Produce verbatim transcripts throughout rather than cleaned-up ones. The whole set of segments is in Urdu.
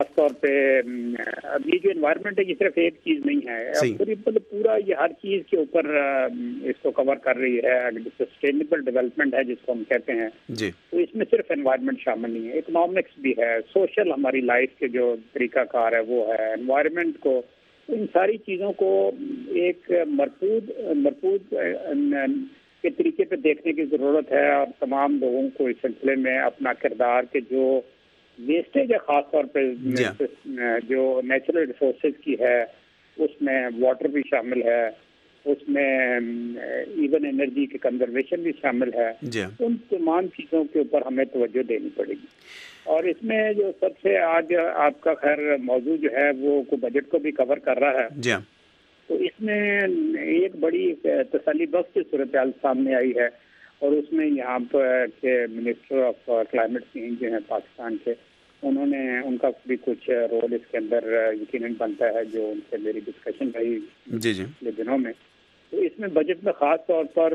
خاص طور پہ اب یہ جو انوائرمنٹ ہے یہ صرف ایک چیز نہیں ہے، پوری پورا یہ ہر چیز کے اوپر اس کو کور کر رہی ہے. سسٹینیبل ڈیولپمنٹ ہے جس کو ہم کہتے ہیں جی، تو اس میں صرف انوائرمنٹ شامل نہیں ہے، اکنامکس بھی ہے، سوشل ہماری لائف کے جو طریقہ کار ہے وہ ہے، انوائرمنٹ کو، ان ساری چیزوں کو ایک مربوط مربوط کے طریقے پہ دیکھنے کی ضرورت ہے. اور تمام لوگوں کو اس سلسلے میں اپنا کردار کے جو ویسٹیج ہے خاص طور پہ جو نیچرل ریسورسز کی ہے اس میں واٹر بھی شامل ہے، اس میں ایون انرجی کی کنزرویشن بھی شامل ہے، ان تمام چیزوں کے اوپر ہمیں توجہ دینی پڑے گی. اور اس میں جو سب سے آج آپ کا خیر موضوع جو ہے وہ کو بجٹ کو بھی کور کر رہا ہے، تو اس میں ایک بڑی تسلی بخش صورتحال سامنے آئی ہے. اور اس میں یہاں پر کے منسٹر آف کلائمیٹ چینج جو ہیں پاکستان کے، انہوں نے ان کا بھی کچھ رول اس کے اندر یقیناً بنتا ہے، جو ان سے میری ڈسکشن رہی جی جی پچھلے دنوں میں. تو اس میں بجٹ میں خاص طور پر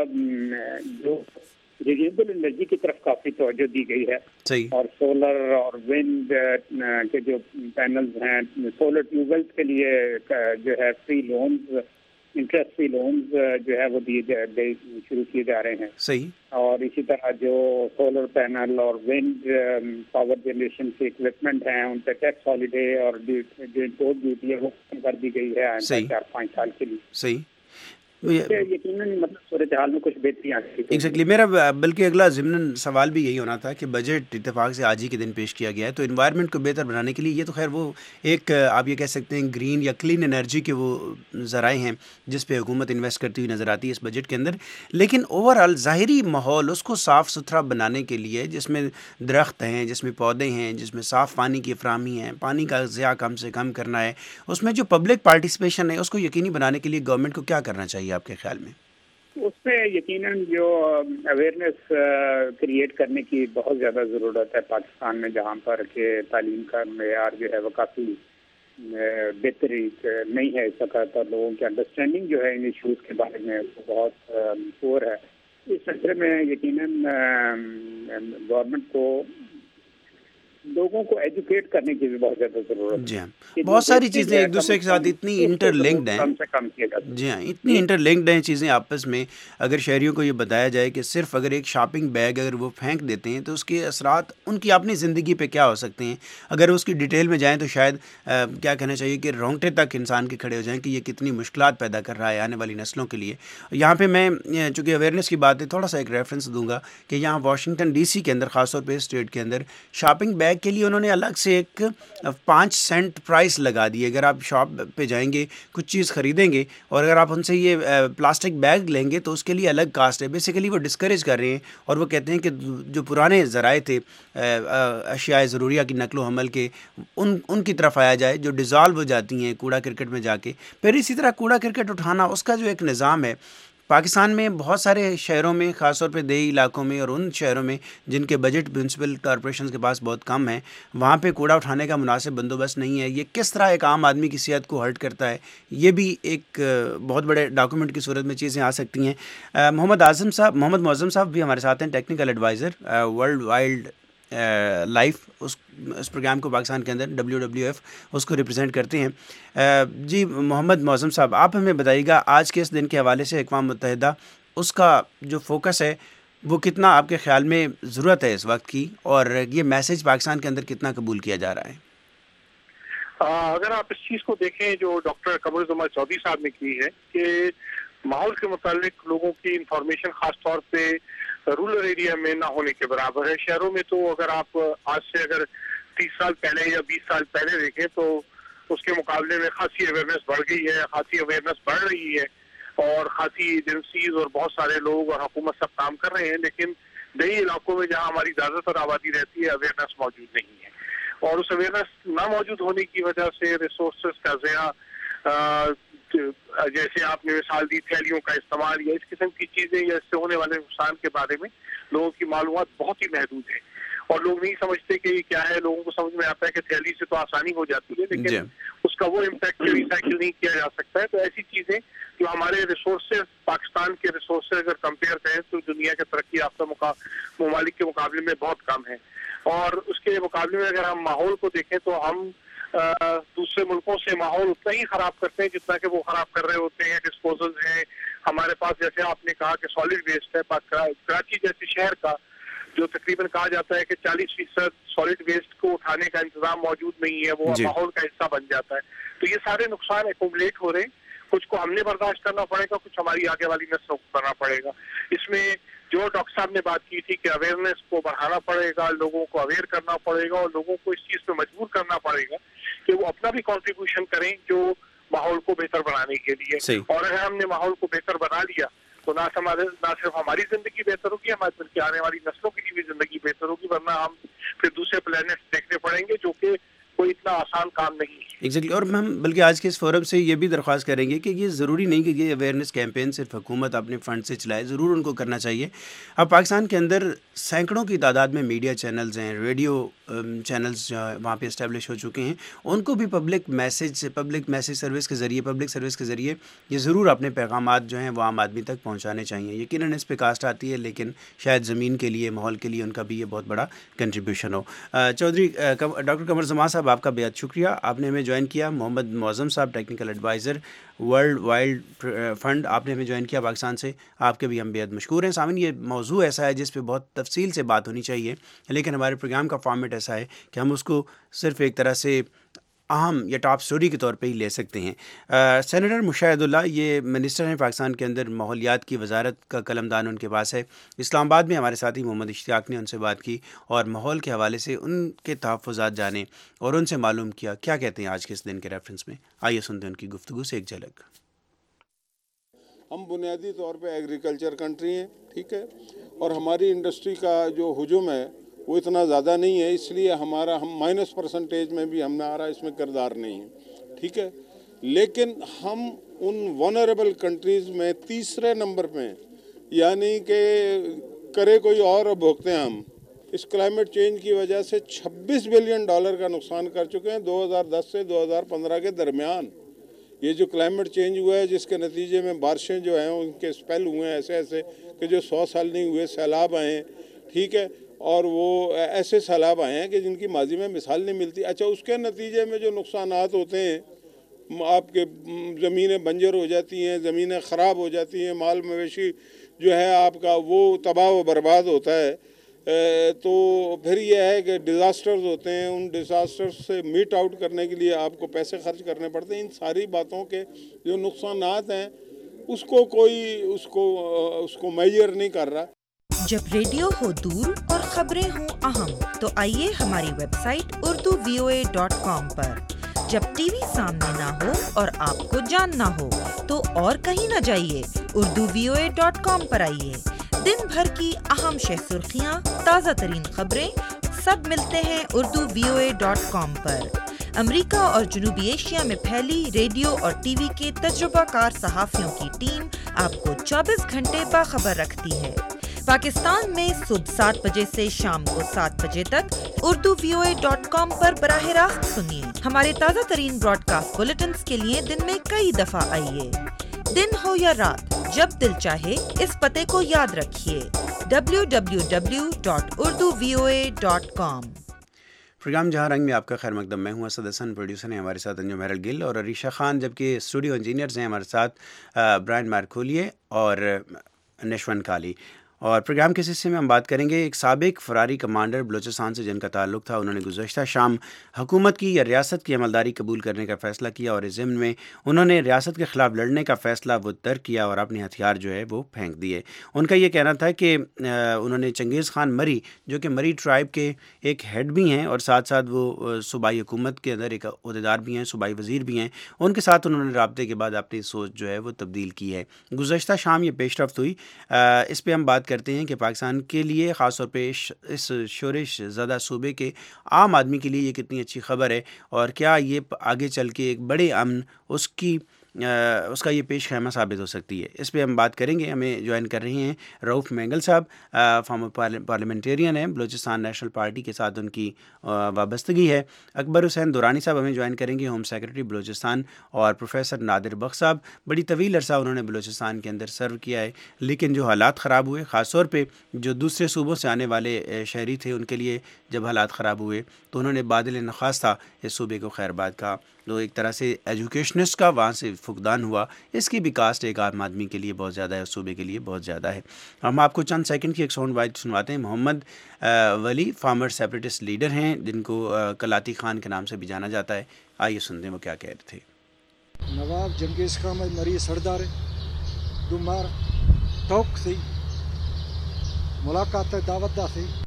جو رینیویبل انرجی کی طرف کافی توجہ دی گئی ہے صحیح. اور سولر اور ونڈ کے جو پینلز ہیں، سولر ٹیوب ویلز کے لیے جو ہے free loans, interest free loans جو ہے وہ دیے شروع کیے جا رہے ہیں صحیح. اور اسی طرح جو سولر پینل اور ونڈ پاور جنریشن کے اکوپمنٹ ہیں ان پہ ٹیکس ہالیڈے اور جو امپورٹ ڈیوٹی ہے وہ کم کر دی گئی ہے چار پانچ سال کے لیے صحیح. یقیناً مطلب صورتحال میں کچھ بہتری آ گئی. ایگزیکٹلی میرا بلکہ اگلا ضمن سوال بھی یہی ہونا تھا کہ بجٹ اتفاق سے آج ہی کے دن پیش کیا گیا ہے، تو انوائرمنٹ کو بہتر بنانے کے لیے یہ تو خیر وہ ایک آپ یہ کہہ سکتے ہیں گرین یا کلین انرجی کے وہ ذرائع ہیں جس پہ حکومت انویسٹ کرتی ہوئی نظر آتی ہے اس بجٹ کے اندر. لیکن اوور آل ظاہری ماحول اس کو صاف ستھرا بنانے کے لیے، جس میں درخت ہیں، جس میں پودے ہیں، جس میں صاف پانی کی فراہمی ہے، پانی کا ضیاع کم سے کم کرنا ہے، اس میں جو پبلک پارٹیسپیشن ہے اس کو یقینی بنانے کے لیے گورنمنٹ کو کیا کرنا چاہیے آپ کے خیال میں؟ اس میں یقیناً جو اویئرنیس کریٹ کرنے کی بہت زیادہ ضرورت ہے پاکستان میں، جہاں پر کہ تعلیم کا معیار جو ہے وہ کافی بہتری نہیں ہے اس وقت، اور لوگوں کی انڈرسٹینڈنگ جو ہے ان ایشوز کے بارے میں وہ بہت پور ہے. اس سلسلے میں یقیناً گورنمنٹ کو لوگوں کو ایجوکیٹ کرنے کی بھی بہت زیادہ ضرورت ہے. جی ہاں، بہت ساری چیزیں ایک دوسرے کے ساتھ اتنی انٹر لنکڈ ہیں، کم سے کم کیا جاتا. جی ہاں اتنی انٹر لنکڈ ہیں چیزیں آپس میں. اگر شہریوں کو یہ بتایا جائے کہ صرف اگر ایک شاپنگ بیگ اگر وہ پھینک دیتے ہیں تو اس کے اثرات ان کی اپنی زندگی پہ کیا ہو سکتے ہیں، اگر اس کی ڈیٹیل میں جائیں تو شاید کیا کہنا چاہیے کہ رونگٹے تک انسان کے کھڑے ہو جائیں کہ یہ کتنی مشکلات پیدا کر رہا ہے آنے والی نسلوں کے لیے. یہاں پہ میں چونکہ اویئرنیس کی بات ہے تھوڑا سا ایک ریفرنس دوں گا کہ یہاں واشنگٹن ڈی سی کے اندر خاص طور پہ اسٹیٹ کے اندر شاپنگ بیگ کے لیے انہوں نے الگ سے ایک پانچ سینٹ پرائس لگا دی ہے. اگر آپ شاپ پہ جائیں گے کچھ چیز خریدیں گے اور اگر آپ ان سے یہ پلاسٹک بیگ لیں گے تو اس کے لیے الگ کاسٹ ہے. بیسیکلی وہ ڈسکریج کر رہے ہیں اور وہ کہتے ہیں کہ جو پرانے ذرائع تھے اشیاء ضروریہ کی نقل و حمل کے، ان ان کی طرف آیا جائے جو ڈیزالو ہو جاتی ہیں کوڑا کرکٹ میں جا کے. پھر اسی طرح کوڑا کرکٹ اٹھانا اس کا جو ایک نظام ہے پاکستان میں بہت سارے شہروں میں خاص طور پہ دیہی علاقوں میں اور ان شہروں میں جن کے بجٹ میونسپل کارپوریشن کے پاس بہت کم ہے، وہاں پہ کوڑا اٹھانے کا مناسب بندوبست نہیں ہے. یہ کس طرح ایک عام آدمی کی صحت کو ہرٹ کرتا ہے، یہ بھی ایک بہت بڑے ڈاکومنٹ کی صورت میں چیزیں آ سکتی ہیں. محمد اعظم صاحب محمد معظم صاحب بھی ہمارے ساتھ ہیں، technical adviser world wildlife, اس اس پروگرام کو پاکستان کے اندر ڈبلیو ڈبلیو ایف اس کو ریپرزینٹ کرتے ہیں. جی محمد معظم صاحب، آپ ہمیں بتائیے گا آج کے اس دن کے حوالے سے اقوام متحدہ اس کا جو فوکس ہے وہ کتنا آپ کے خیال میں ضرورت ہے اس وقت کی، اور یہ میسج پاکستان کے اندر کتنا قبول کیا جا رہا ہے؟ اگر آپ اس چیز کو دیکھیں جو ڈاکٹر قمر الزمان چودھری صاحب نے کی ہے کہ ماحول کے متعلق لوگوں کی انفارمیشن خاص طور پہ رورل ایریا میں نہ ہونے کے برابر ہے. شہروں میں تو اگر آپ آج سے اگر تیس سال پہلے یا بیس سال پہلے دیکھیں تو اس کے مقابلے میں خاصی اویئرنیس بڑھ گئی ہے، خاصی اویئرنیس بڑھ رہی ہے اور خاصی ایجنسیز اور بہت سارے لوگ اور حکومت سب کام کر رہے ہیں. لیکن دیہی علاقوں میں جہاں ہماری زیادہ تر آبادی رہتی ہے اویئرنیس موجود نہیں ہے، اور اس اویئرنیس نہ موجود ہونے کی وجہ سے ریسورسز کا ضیاع، جیسے آپ نے مثال دی تھیلیوں کا استعمال یا اس قسم کی چیزیں یا اس سے ہونے والے نقصان کے بارے میں لوگوں کی معلومات بہت ہی محدود ہے اور لوگ نہیں سمجھتے کہ یہ کیا ہے. لوگوں کو سمجھ میں آتا ہے کہ تھیلی سے تو آسانی ہو جاتی ہے لیکن اس کا وہ امپیکٹ ریسائکل نہیں کیا جا سکتا ہے. تو ایسی چیزیں جو ہمارے ریسورسز پاکستان کے ریسورسز اگر کمپیئر کریں تو دنیا کے ترقی یافتہ ممالک کے مقابلے میں بہت کم ہے. اور اس کے مقابلے میں اگر ہم ماحول کو دیکھیں تو ہم دوسرے ملکوں سے ماحول اتنا ہی خراب کرتے ہیں جتنا کہ وہ خراب کر رہے ہوتے ہیں. ڈسپوزل ہیں ہمارے پاس, جیسے آپ نے کہا کہ سالڈ ویسٹ ہے. کراچی جیسے شہر کا جو تقریباً کہا جاتا ہے کہ چالیس فیصد سالڈ ویسٹ کو اٹھانے کا انتظام موجود نہیں ہے, وہ ماحول کا حصہ بن جاتا ہے. تو یہ سارے نقصان ایکومولیٹ ہو رہے ہیں. کچھ کو ہم نے برداشت کرنا پڑے گا, کچھ ہماری آگے والی نسلوں کو کرنا پڑے گا. اس میں جو ڈاکٹر صاحب نے بات کی تھی کہ اویئرنیس کو بڑھانا پڑے گا, لوگوں کو اویئر کرنا پڑے گا اور لوگوں کو اس چیز پہ مجبور کرنا پڑے گا کہ وہ اپنا بھی کنٹریبیوشن کریں جو ماحول کو بہتر بنانے کے لیے. اور اگر ہم نے ماحول کو بہتر بنا لیا تو نہ ہمارے نہ صرف ہماری زندگی بہتر ہوگی, ہمارے بلکہ آنے والی نسلوں کی بھی زندگی بہتر ہوگی, ورنہ ہم پھر دوسرے پلانٹ دیکھنے پڑیں گے جو کہ کوئی اتنا آسان کام نہیں ہے. ایگزیکٹلی. اور ہم بلکہ آج کے اس فورم سے یہ بھی درخواست کریں گے کہ یہ ضروری نہیں کہ یہ اویئرنیس کیمپین صرف حکومت اپنے فنڈ سے چلائے, ضرور ان کو کرنا چاہیے. اب پاکستان کے اندر سینکڑوں کی تعداد میں میڈیا چینلز ہیں, ریڈیو چینلز وہاں پہ اسٹیبلش ہو چکے ہیں. ان کو بھی پبلک میسیج سے پبلک میسیج سروس کے ذریعے پبلک سروس کے ذریعے یہ ضرور اپنے پیغامات جو ہیں وہ عام آدمی تک پہنچانے چاہیے. یقیناً اس پہ کاسٹ آتی ہے, لیکن شاید زمین کے لیے, ماحول کے لیے ان کا بھی یہ بہت بڑا کنٹریبیوشن ہو. چودھری ڈاکٹر قمر زمان صاحب, آپ کا بہت شکریہ, آپ نے ہمیں جوائن کیا. محمد معظم صاحب, technical adviser world Wild Fund, آپ نے ہمیں جوائن کیا پاکستان سے, آپ کے بھی ہم بہت مشکور ہیں. سامعین, یہ موضوع ایسا ہے جس پہ بہت تفصیل سے بات ہونی چاہیے, لیکن ہمارے پروگرام کا فارمیٹ ایسا ہے کہ ہم اس کو صرف ایک طرح سے اہم یا ٹاپ سٹوری کے طور پہ ہی لے سکتے ہیں. سینیٹر مشاہد اللہ یہ منسٹر ہیں پاکستان کے اندر, ماحولیات کی وزارت کا قلمدان ان کے پاس ہے. اسلام آباد میں ہمارے ساتھی محمد اشتیاق نے ان سے بات کی اور ماحول کے حوالے سے ان کے تحفظات جانے اور ان سے معلوم کیا کیا کہتے ہیں آج کے اس دن کے ریفرنس میں. آئیے سنتے ہیں ان کی گفتگو سے ایک جھلک. ہم بنیادی طور پہ ایگریکلچر کنٹری ہیں, ٹھیک ہے, اور ہماری انڈسٹری کا جو ہجوم ہے وہ اتنا زیادہ نہیں ہے, اس لیے ہمارا ہم مائنس پرسنٹیج میں بھی ہمارا اس میں کردار نہیں ہے, ٹھیک ہے. لیکن ہم ان ونریبل کنٹریز میں تیسرے نمبر پہ, یعنی کہ کرے کوئی اور بھوگتے ہیں ہم. اس کلائمیٹ چینج کی وجہ سے چھبیس بلین ڈالر کا نقصان کر چکے ہیں دو ہزار دس سے دو ہزار پندرہ کے درمیان. یہ جو کلائمیٹ چینج ہوا ہے جس کے نتیجے میں بارشیں جو ہیں ان کے اسپیل ہوئے ہیں ایسے ایسے کہ جو سو سال نہیں ہوئے, سیلاب آئے ہیں, ٹھیک ہے, اور وہ ایسے سیلاب آئے ہیں کہ جن کی ماضی میں مثال نہیں ملتی. اچھا, اس کے نتیجے میں جو نقصانات ہوتے ہیں, آپ کے زمینیں بنجر ہو جاتی ہیں, زمینیں خراب ہو جاتی ہیں, مال مویشی جو ہے آپ کا وہ تباہ و برباد ہوتا ہے. تو پھر یہ ہے کہ ڈیزاسٹرز ہوتے ہیں, ان ڈیزاسٹرز سے میٹ آؤٹ کرنے کے لیے آپ کو پیسے خرچ کرنے پڑتے ہیں. ان ساری باتوں کے جو نقصانات ہیں اس کو کوئی اس کو اس کو میجر نہیں کر رہا. جب ریڈیو ہو دور اور خبریں ہوں اہم تو آئیے ہماری website Urdu V O A dot com پر. جب ٹی وی سامنے نہ ہو اور آپ کو جاننا ہو تو اور کہیں نہ جائیے, Urdu V O A dot com پر آئیے. دن بھر کی اہم شہ سرخیاں, تازہ ترین خبریں سب ملتے ہیں Urdu V O A dot com پر. امریکہ اور جنوبی ایشیا میں پھیلی ریڈیو اور ٹی وی کے تجربہ کار صحافیوں کی ٹیم آپ کو چوبیس گھنٹے باخبر رکھتی ہے. پاکستان میں صبح سات بجے سے شام کو سات بجے تک Urdu V O A dot com پر براہ راست سنیے. ہمارے تازہ ترین براڈ کاسٹ بلیٹنز کے لیے دن میں کئی دفعہ آئیے. دن ہو یا رات, جب دل چاہے اس پتے کو یاد رکھیے, W W W dot Urdu V O A dot com. Programme جہاں رنگ میں آپ کا خیر مقدم. میں ہوں اسد حسن, پروڈیوسر ہیں ہمارے ساتھ انجم ہیرل گل اور عریشہ خان, جبکہ اسٹوڈیو انجینئرز ہیں ہمارے ساتھ برائن مارکولیے اور نشون کالی. اور پروگرام کے حصے میں ہم بات کریں گے ایک سابق فراری کمانڈر بلوچستان سے جن کا تعلق تھا. انہوں نے گزشتہ شام حکومت کی یا ریاست کی عملداری قبول کرنے کا فیصلہ کیا اور اس ضمن میں انہوں نے ریاست کے خلاف لڑنے کا فیصلہ وہ ترک کیا اور اپنے ہتھیار جو ہے وہ پھینک دیے. ان کا یہ کہنا تھا کہ انہوں نے چنگیز خان مری, جو کہ مری ٹرائب کے ایک ہیڈ بھی ہیں اور ساتھ ساتھ وہ صوبائی حکومت کے اندر ایک عہدیدار بھی ہیں, صوبائی وزیر بھی ہیں, ان کے ساتھ انہوں نے رابطے کے بعد اپنی سوچ جو ہے وہ تبدیل کی ہے. گزشتہ شام یہ پیش رفت ہوئی. اس پہ ہم بات کرتے ہیں کہ پاکستان کے لیے, خاص طور پہ اس شورش زدہ صوبے کے عام آدمی کے لیے یہ کتنی اچھی خبر ہے, اور کیا یہ آگے چل کے ایک بڑے امن اس کی اس کا یہ پیش خیمہ ثابت ہو سکتی ہے. اس پہ ہم بات کریں گے. ہمیں جوائن کر رہے ہیں رؤف مینگل صاحب, فارمر پارلیمنٹیرین ہیں, بلوچستان نیشنل پارٹی کے ساتھ ان کی وابستگی ہے. اکبر حسین دورانی صاحب ہمیں جوائن کریں گے, ہوم سیکرٹری بلوچستان, اور پروفیسر نادر بخش صاحب, بڑی طویل عرصہ انہوں نے بلوچستان کے اندر سرو کیا ہے, لیکن جو حالات خراب ہوئے, خاص طور پہ جو دوسرے صوبوں سے آنے والے شہری تھے, ان کے لیے جب حالات خراب ہوئے تو انہوں نے بادل نخواست تھا اس صوبے کو خیرباد کا, جو ایک طرح سے ایجوکیشنسٹ کا وہاں سے فقدان ہوا. اس کی بھی کاسٹ ایک عام آدمی کے لیے بہت زیادہ ہے, اس صوبے کے لیے بہت زیادہ ہے. ہم آپ کو چند سیکنڈ کی ایک ساؤنڈ بائٹ سنواتے ہیں. محمد ولی فارمر سیپریٹسٹ لیڈر ہیں, جن کو کلاتی خان کے نام سے بھی جانا جاتا ہے. آئیے سنتے ہیں وہ کیا کہہ رہے تھے. نواب چنگیز خان مری سردار دمار توک سے ملاقات دعوت دا سے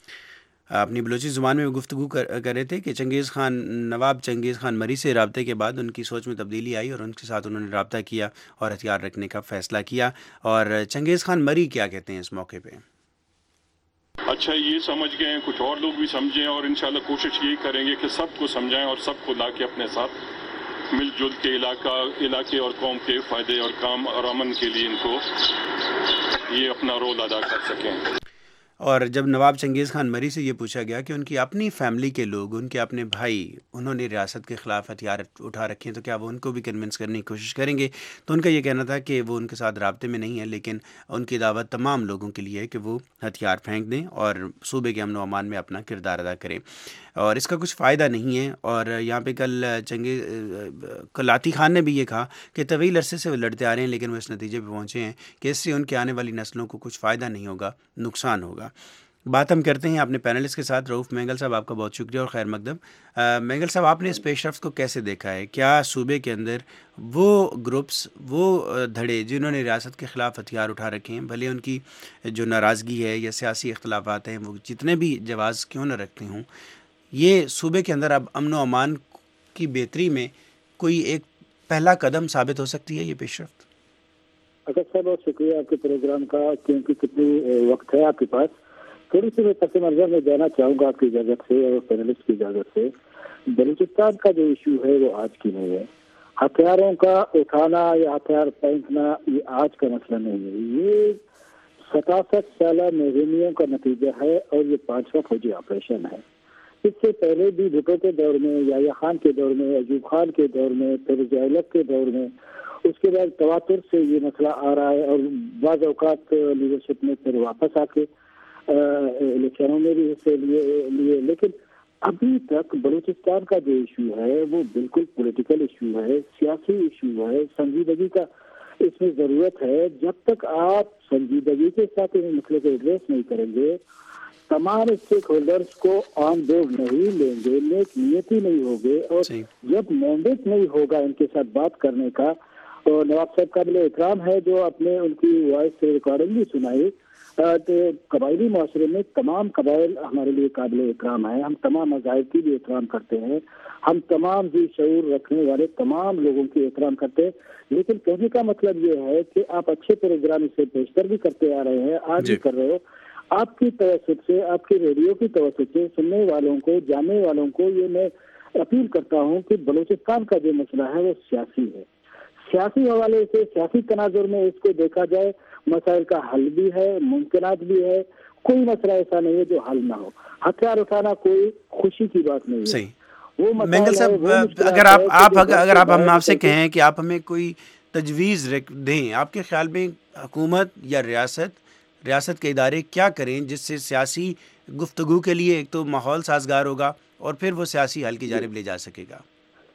اپنی بلوچی زبان میں گفتگو کر رہے تھے کہ چنگیز خان نواب چنگیز خان مری سے رابطے کے بعد ان کی سوچ میں تبدیلی آئی اور ان کے ساتھ انہوں نے رابطہ کیا اور ہتھیار رکھنے کا فیصلہ کیا. اور چنگیز خان مری کیا کہتے ہیں اس موقع پہ؟ اچھا, یہ سمجھ گئے ہیں, کچھ اور لوگ بھی سمجھیں, اور انشاءاللہ کوشش یہی کریں گے کہ سب کو سمجھائیں اور سب کو لا کے اپنے ساتھ مل جل کے علاقہ علاقے اور قوم کے فائدے اور کام اور امن کے لیے ان کو یہ اپنا رول ادا کر سکیں. اور جب نواب چنگیز خان مری سے یہ پوچھا گیا کہ ان کی اپنی فیملی کے لوگ, ان کے اپنے بھائی, انہوں نے ریاست کے خلاف ہتھیار اٹھا رکھے ہیں, تو کیا وہ ان کو بھی کنونس کرنے کی کوشش کریں گے؟ تو ان کا یہ کہنا تھا کہ وہ ان کے ساتھ رابطے میں نہیں ہے, لیکن ان کی دعوت تمام لوگوں کے لیے ہے کہ وہ ہتھیار پھینک دیں اور صوبے کے امن و امان میں اپنا کردار ادا کریں, اور اس کا کچھ فائدہ نہیں ہے. اور یہاں پہ کل چنگیز کلاتی خان نے بھی یہ کہا کہ طویل عرصے سے وہ لڑتے آ رہے ہیں, لیکن وہ اس نتیجے پہ پہنچے ہیں کہ اس سے ان کے آنے والی نسلوں کو کچھ فائدہ نہیں ہوگا, نقصان ہوگا. بات ہم کرتے ہیں اپنے پینلسٹ کے ساتھ. رؤف مینگل صاحب, آپ کا بہت شکریہ اور خیر مقدم. مینگل صاحب, آپ نے اس پیش رفت کو کیسے دیکھا ہے؟ کیا صوبے کے اندر وہ گروپس, وہ دھڑے جنہوں نے ریاست کے خلاف ہتھیار اٹھا رکھے ہیں, بھلے ان کی جو ناراضگی ہے یا سیاسی اختلافات ہیں وہ جتنے بھی جواز کیوں نہ رکھتے ہوں, یہ صوبے کے اندر اب امن و امان کی بہتری میں کوئی ایک پہلا قدم ثابت ہو سکتی ہے یہ پیش رفت؟ اگر صاحب بہت شکریہ آپ کے پروگرام کا, کیونکہ کتنی وقت ہے آپ کے پاس. تھوڑی سی میں پس منظر میں جانا چاہوں گا آپ کی اجازت سے اور پینلسٹ کی اجازت سے. بلوچستان کا جو ایشو ہے وہ آج کی نہیں ہے. ہتھیاروں کا اٹھانا یا ہتھیار پھینکنا یہ آج کا مسئلہ نہیں ہے, یہ ستاسٹھ سالہ مہینوں کا نتیجہ ہے اور یہ پانچواں فوجی آپریشن ہے. اس سے پہلے بھی بھٹو کے دور میں, یحییٰ خان کے دور میں, ایوب خان کے دور میں, پھر ضیاء کے دور میں, اس کے بعد تواتر سے یہ مسئلہ آ رہا ہے, اور بعض اوقات لیڈرشپ میں پھر واپس آ کے الیکشنوں میں بھی حصے لیے لیے لیکن ابھی تک بلوچستان کا جو ایشو ہے وہ بالکل پولیٹیکل ایشو ہے, سیاسی ایشو ہے. سنجیدگی کا اس میں ضرورت ہے. جب تک آپ سنجیدگی کے ساتھ اس مسئلے کو ایڈریس نہیں کریں گے, تمام اسٹیک ہولڈرز کو آن بورڈ نہیں لیں گے, نیک نیتی نہیں ہوگے, اور جب مینڈیٹ نہیں ہوگا ان کے ساتھ بات کرنے کا. اور نواب صاحب قابل احترام ہے جو اپنے ان کی وائس ریکارڈنگ بھی سنائی. تو قبائلی معاشرے میں تمام قبائل ہمارے لیے قابل احترام ہیں. ہم تمام مذاہب کی بھی احترام کرتے ہیں, ہم تمام ذی شعور رکھنے والے تمام لوگوں کی احترام کرتے ہیں. لیکن کہنے کا مطلب یہ ہے کہ آپ اچھے پروگرام اسے بیشتر بھی کرتے آ رہے ہیں, آج بھی کر رہے ہو. آپ کی توسط سے, آپ کی ریڈیو کی توسط سے سننے والوں کو, جاننے والوں کو یہ میں اپیل کرتا ہوں کہ بلوچستان کا جو مسئلہ ہے وہ سیاسی ہے. سیاسی حوالے سے, سیاسی تناظر میں اس کو دیکھا جائے. مسائل کا حل بھی ہے, ممکنات بھی ہے. کوئی مسئلہ ایسا نہیں ہے جو حل نہ ہو. ہتھیار اٹھانا کوئی خوشی کی بات نہیں ہے. وہ مینگل صاحب, اگر آپ آپ اگر آپ ہم آپ سے کہیں کہ آپ ہمیں کوئی تجویز دیں, آپ کے خیال میں حکومت یا ریاست ریاست کے ادارے کیا کریں جس سے سیاسی گفتگو کے لیے ایک تو ماحول سازگار ہوگا اور پھر وہ سیاسی حل کی جانب لے جا سکے گا؟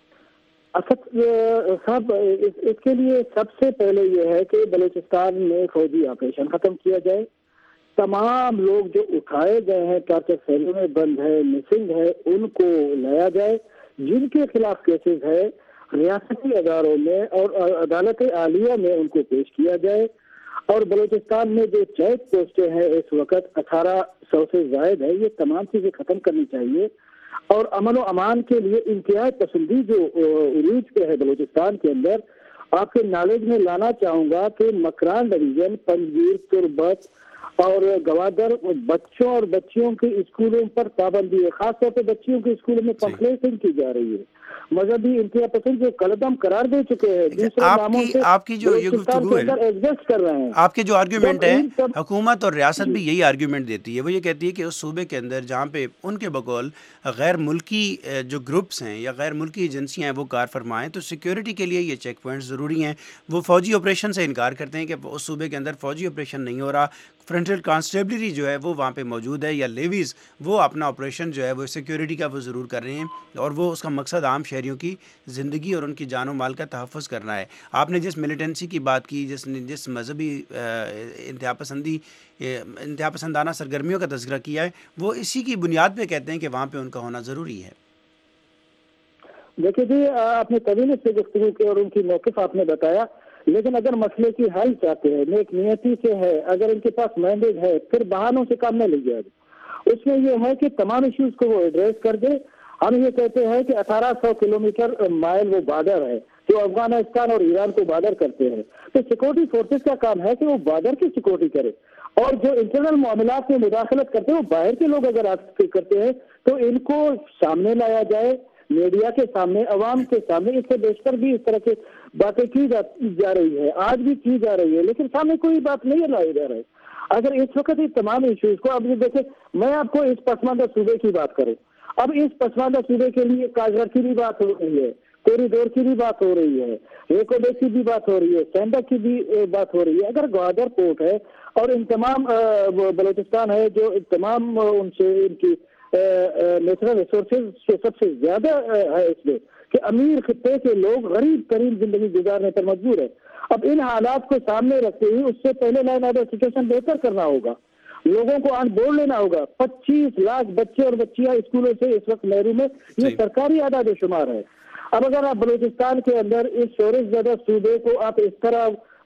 صاحب اس کے لیے سب سے پہلے یہ ہے کہ بلوچستان میں فوجی آپریشن ختم کیا جائے. تمام لوگ جو اٹھائے گئے ہیں, ٹارچر سیلوں میں بند ہے, مسنگ ہے, ان کو لایا جائے. جن کے خلاف کیسز ہے ریاستی اداروں میں اور عدالت عالیہ میں ان کو پیش کیا جائے. اور بلوچستان میں جو چیک پوسٹیں ہیں اس وقت اٹھارہ سو سے زائد ہے, یہ تمام چیزیں ختم کرنی چاہیے. اور امن و امان کے لیے انتہائی پسندی جو عروج پہ ہے بلوچستان کے اندر, آپ کے نالج میں لانا چاہوں گا کہ مکران ڈویژن, پنجگیر, تربت اور گوادر بچوں اور بچیوں کے اسکولوں پر پابندی ہے، خاص طور پہ بچیوں کے اسکولوں میں پمفلیٹنگ کی جا رہی ہے، مذہبی انتہا پسند جو قلعدم قرار دے چکے ہیں دوسرے ناموں سے آپ کی جو یہ گفتگو ہے ایڈجسٹ کر رہے ہیں، آپ کے جو آرگیومنٹ ہے حکومت اور ریاست بھی یہی آرگیومنٹ دیتی ہے، وہ یہ کہتی ہے کہ اس صوبے کے اندر جہاں پہ ان کے بقول غیر ملکی جو گروپس ہیں یا غیر ملکی ایجنسیاں ہیں وہ کار فرمائیں تو سیکیورٹی کے لیے یہ چیک پوائنٹس ضروری ہیں. وہ فوجی آپریشن سے انکار کرتے ہیں کہ اس صوبے کے اندر فوجی آپریشن نہیں ہو رہا، فرنٹل کانسٹیبلری جو ہے وہ وہاں پہ موجود ہے یا لیویز وہ اپنا آپریشن جو ہے وہ سیکیورٹی کا وہ ضرور کر رہے ہیں اور وہ اس کا مقصد عام شہریوں کی زندگی اور ان کی جان و مال کا تحفظ کرنا ہے. آپ نے جس ملیٹنسی کی بات کی، جس نے جس مذہبی انتہا پسندی انتہا پسندانہ سرگرمیوں کا تذکرہ کیا ہے، وہ اسی کی بنیاد پہ کہتے ہیں کہ وہاں پہ ان کا ہونا ضروری ہے. دیکھیے جی، آپ نے طویل سے گفتگو کی اور ان کی موقف آپ نے بتایا، لیکن اگر مسئلے کی حل چاہتے ہیں، نیک نیتی سے ہے، اگر ان کے پاس مینڈیٹ ہے، پھر بہانوں سے کام نہ لے جائے گا. اس میں یہ ہے کہ تمام ایشوز کو وہ ایڈریس کر دے. ہم یہ کہتے ہیں کہ اٹھارہ سو کلو میٹر مائل وہ بارڈر ہے جو افغانستان اور ایران کو بارڈر کرتے ہیں، تو سیکورٹی فورسز کا کام ہے کہ وہ بارڈر کی سیکورٹی کرے، اور جو انٹرنل معاملات میں مداخلت کرتے ہیں وہ باہر کے لوگ اگر آپ کرتے ہیں تو ان کو سامنے لایا جائے، میڈیا کے سامنے، عوام کے سامنے. اس سے بیشتر بھی اس طرح کی باتیں کی جا رہی ہے، آج بھی کی جا رہی ہے، لیکن سامنے کوئی بات نہیں لائی جا رہا ہے. اگر اس وقت یہ تمام ایشوز کو اب دیکھیں، میں آپ کو اس پسماندہ صوبے کی بات کروں، اب اس پسماندہ صوبے کے لیے کاغذ کی بھی بات ہو رہی ہے، کوریڈور کی بھی بات ہو رہی ہے، ریکوڈے کی بھی بات ہو رہی ہے، سینڈا کی بھی بات ہو رہی ہے. اگر گوادر پورٹ ہے اور ان تمام بلوچستان ہے جو تمام ان سے ان کی نیچرل ریسورسز سے سب سے زیادہ ہے اس میں کہ امیر خطے کے لوگ غریب ترین زندگی گزارنے پر مجبور ہے. اب ان حالات کو سامنے رکھتے ہوئے اس سے پہلے لائن آرڈر سچویشن بہتر کرنا ہوگا، لوگوں کو آن بورڈ لینا ہوگا. پچیس لاکھ بچے اور بچیاں اسکولوں سے اس وقت محروم ہے، یہ سرکاری اعداد و شمار ہے. اب اگر آپ بلوچستان کے اندر اس شورش زدہ صوبے کو آپ اس طرح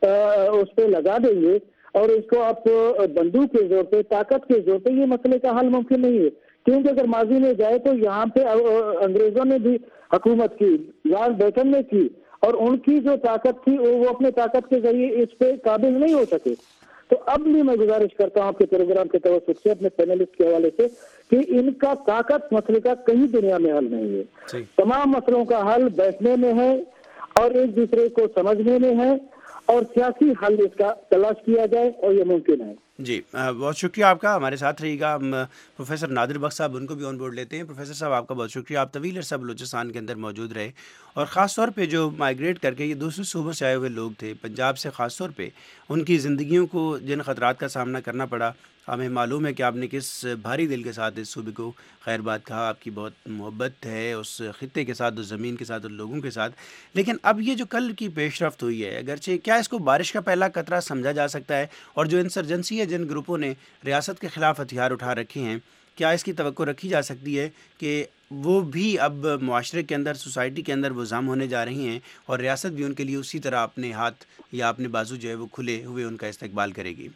اس پہ لگا دیں گے اور اس کو آپ بندوق کے زور پہ، طاقت کے زور پہ، یہ مسئلے کا حل ممکن نہیں ہے. کیونکہ اگر ماضی میں جائے تو یہاں پہ انگریزوں نے بھی حکومت کی، لارڈ بیٹن نے کی، اور ان کی جو طاقت تھی وہ اپنے طاقت کے ذریعے اس پہ قابل نہیں ہو سکے. تو اب بھی میں گزارش کرتا ہوں آپ کے پروگرام کے توسط سے اپنے پینلسٹ کے حوالے سے کہ ان کا طاقت مسئلے کا کہیں دنیا میں حل نہیں ہے. تمام مسئلوں کا حل بیٹھنے میں ہے اور ایک دوسرے کو سمجھنے میں ہے اور سیاسی حل اس کا تلاش کیا جائے اور یہ ممکن ہے. جی بہت شکریہ آپ کا، ہمارے ساتھ رہی گا. ہم پروفیسر نادر بخش صاحب ان کو بھی آن بورڈ لیتے ہیں. پروفیسر صاحب آپ کا بہت شکریہ، آپ طویل عرصہ بلوچستان کے اندر موجود رہے اور خاص طور پہ جو مائیگریٹ کر کے یہ دوسرے صوبوں سے آئے ہوئے لوگ تھے پنجاب سے، خاص طور پہ ان کی زندگیوں کو جن خطرات کا سامنا کرنا پڑا، ہمیں معلوم ہے کہ آپ نے کس بھاری دل کے ساتھ اس صوبے کو خیر بات کہا. آپ کی بہت محبت ہے اس خطے کے ساتھ، اس زمین کے ساتھ، ان لوگوں کے ساتھ. لیکن اب یہ جو کل کی پیش رفت ہوئی ہے، اگرچہ کیا اس کو بارش کا پہلا قطرہ سمجھا جا سکتا ہے؟ اور جو انسرجنسی ہے، جن گروپوں نے ریاست کے خلاف ہتھیار اٹھا رکھے ہیں، کیا اس کی توقع رکھی جا سکتی ہے کہ وہ بھی اب معاشرے کے اندر، سوسائٹی کے اندر وہ ضم ہونے جا رہی ہیں اور ریاست بھی ان کے لیے اسی طرح اپنے ہاتھ یا اپنے بازو جو ہے وہ کھلے ہوئے ان کا استقبال کرے گی؟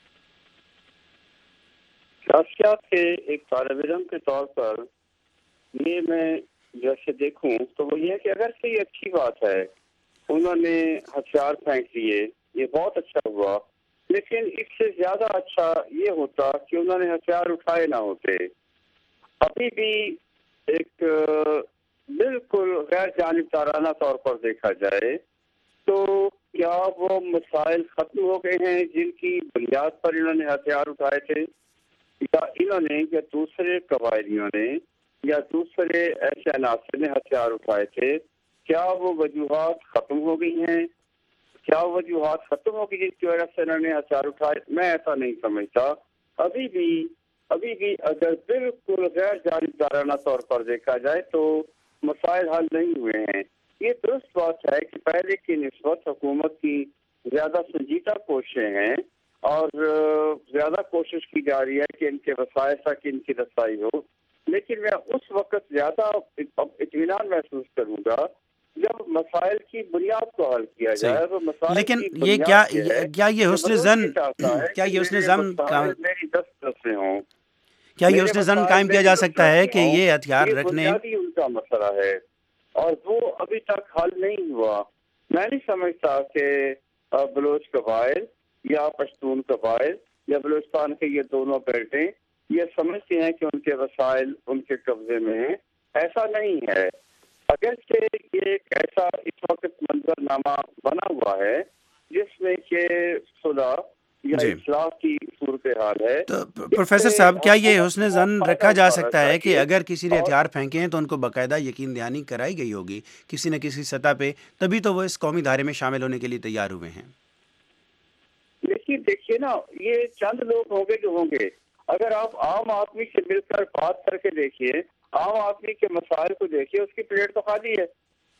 سیاست کے ایک طالب علم کے طور پر یہ میں جیسے دیکھوں تو وہ یہ ہے کہ اگر سے یہ اچھی بات ہے انہوں نے ہتھیار پھینک لیے، یہ بہت اچھا ہوا، لیکن اس سے زیادہ اچھا یہ ہوتا کہ انہوں نے ہتھیار اٹھائے نہ ہوتے. ابھی بھی ایک بالکل غیر جانبدارانہ طور پر دیکھا جائے تو کیا وہ مسائل ختم ہو گئے ہیں جن کی بنیاد پر انہوں نے ہتھیار اٹھائے تھے، یا انہوں نے یا دوسرے قبائلیوں نے یا دوسرے ایسے عناصر نے ہتھیار اٹھائے تھے؟ کیا وہ وجوہات ختم ہو گئی ہیں؟ کیا وجوہات ختم ہو گئی جس کی وجہ سے انہوں نے ہتھیار اٹھائے؟ میں ایسا نہیں سمجھتا. ابھی بھی ابھی بھی اگر بالکل غیر جانبدارانہ طور پر دیکھا جائے تو مسائل حل نہیں ہوئے ہیں. یہ درست بات ہے کہ پہلے کی نسبت حکومت کی زیادہ سنجیدہ کوششیں ہیں اور زیادہ کوشش کی جا رہی ہے کہ ان کے وسائل تک ان کی رسائی ہو، لیکن میں اس وقت زیادہ اطمینان محسوس کروں گا جب مسائل کی بنیاد کو حل کیا جائے. تو مسائل لیکن یہ کیا کیا یہ حسن زن کیا یہ حسن زن میری دست سے ہوں کیا یہ حسن زن قائم کیا جا سکتا ہے کہ یہ ہتھیار رکھنے ان کا مسئلہ ہے اور وہ ابھی تک حل نہیں ہوا؟ میں نہیں سمجھتا کہ بلوچ قبائل یا پشتون قبائل یا بلوچستان کے یہ دونوں بیلٹیں یہ سمجھتے ہیں کہ ان کے وسائل ان کے قبضے میں ہیں. ایسا نہیں ہے. اگرچہ یہ ایک ایسا اس وقت منظر نامہ بنا ہوا ہے جس میں کہ صلح یا اصلاح کی صورتحال ہے. تو پروفیسر صاحب کیا یہ حسن ظن رکھا جا سکتا ہے کہ اگر کسی نے ہتھیار پھینکے ہیں تو ان کو باقاعدہ یقین دہانی کرائی گئی ہوگی کسی نہ کسی سطح پہ, تبھی تو وہ اس قومی دھارے میں شامل ہونے کے لیے تیار ہوئے ہیں؟ دیکھیے دیکھیے نا, یہ چند لوگ ہوں گے جو ہوں گے. اگر آپ عام آدمی سے مل کر بات کر کے دیکھیے, عام آدمی کے مسائل کو دیکھیے, اس کی پلیٹ تو خالی ہے.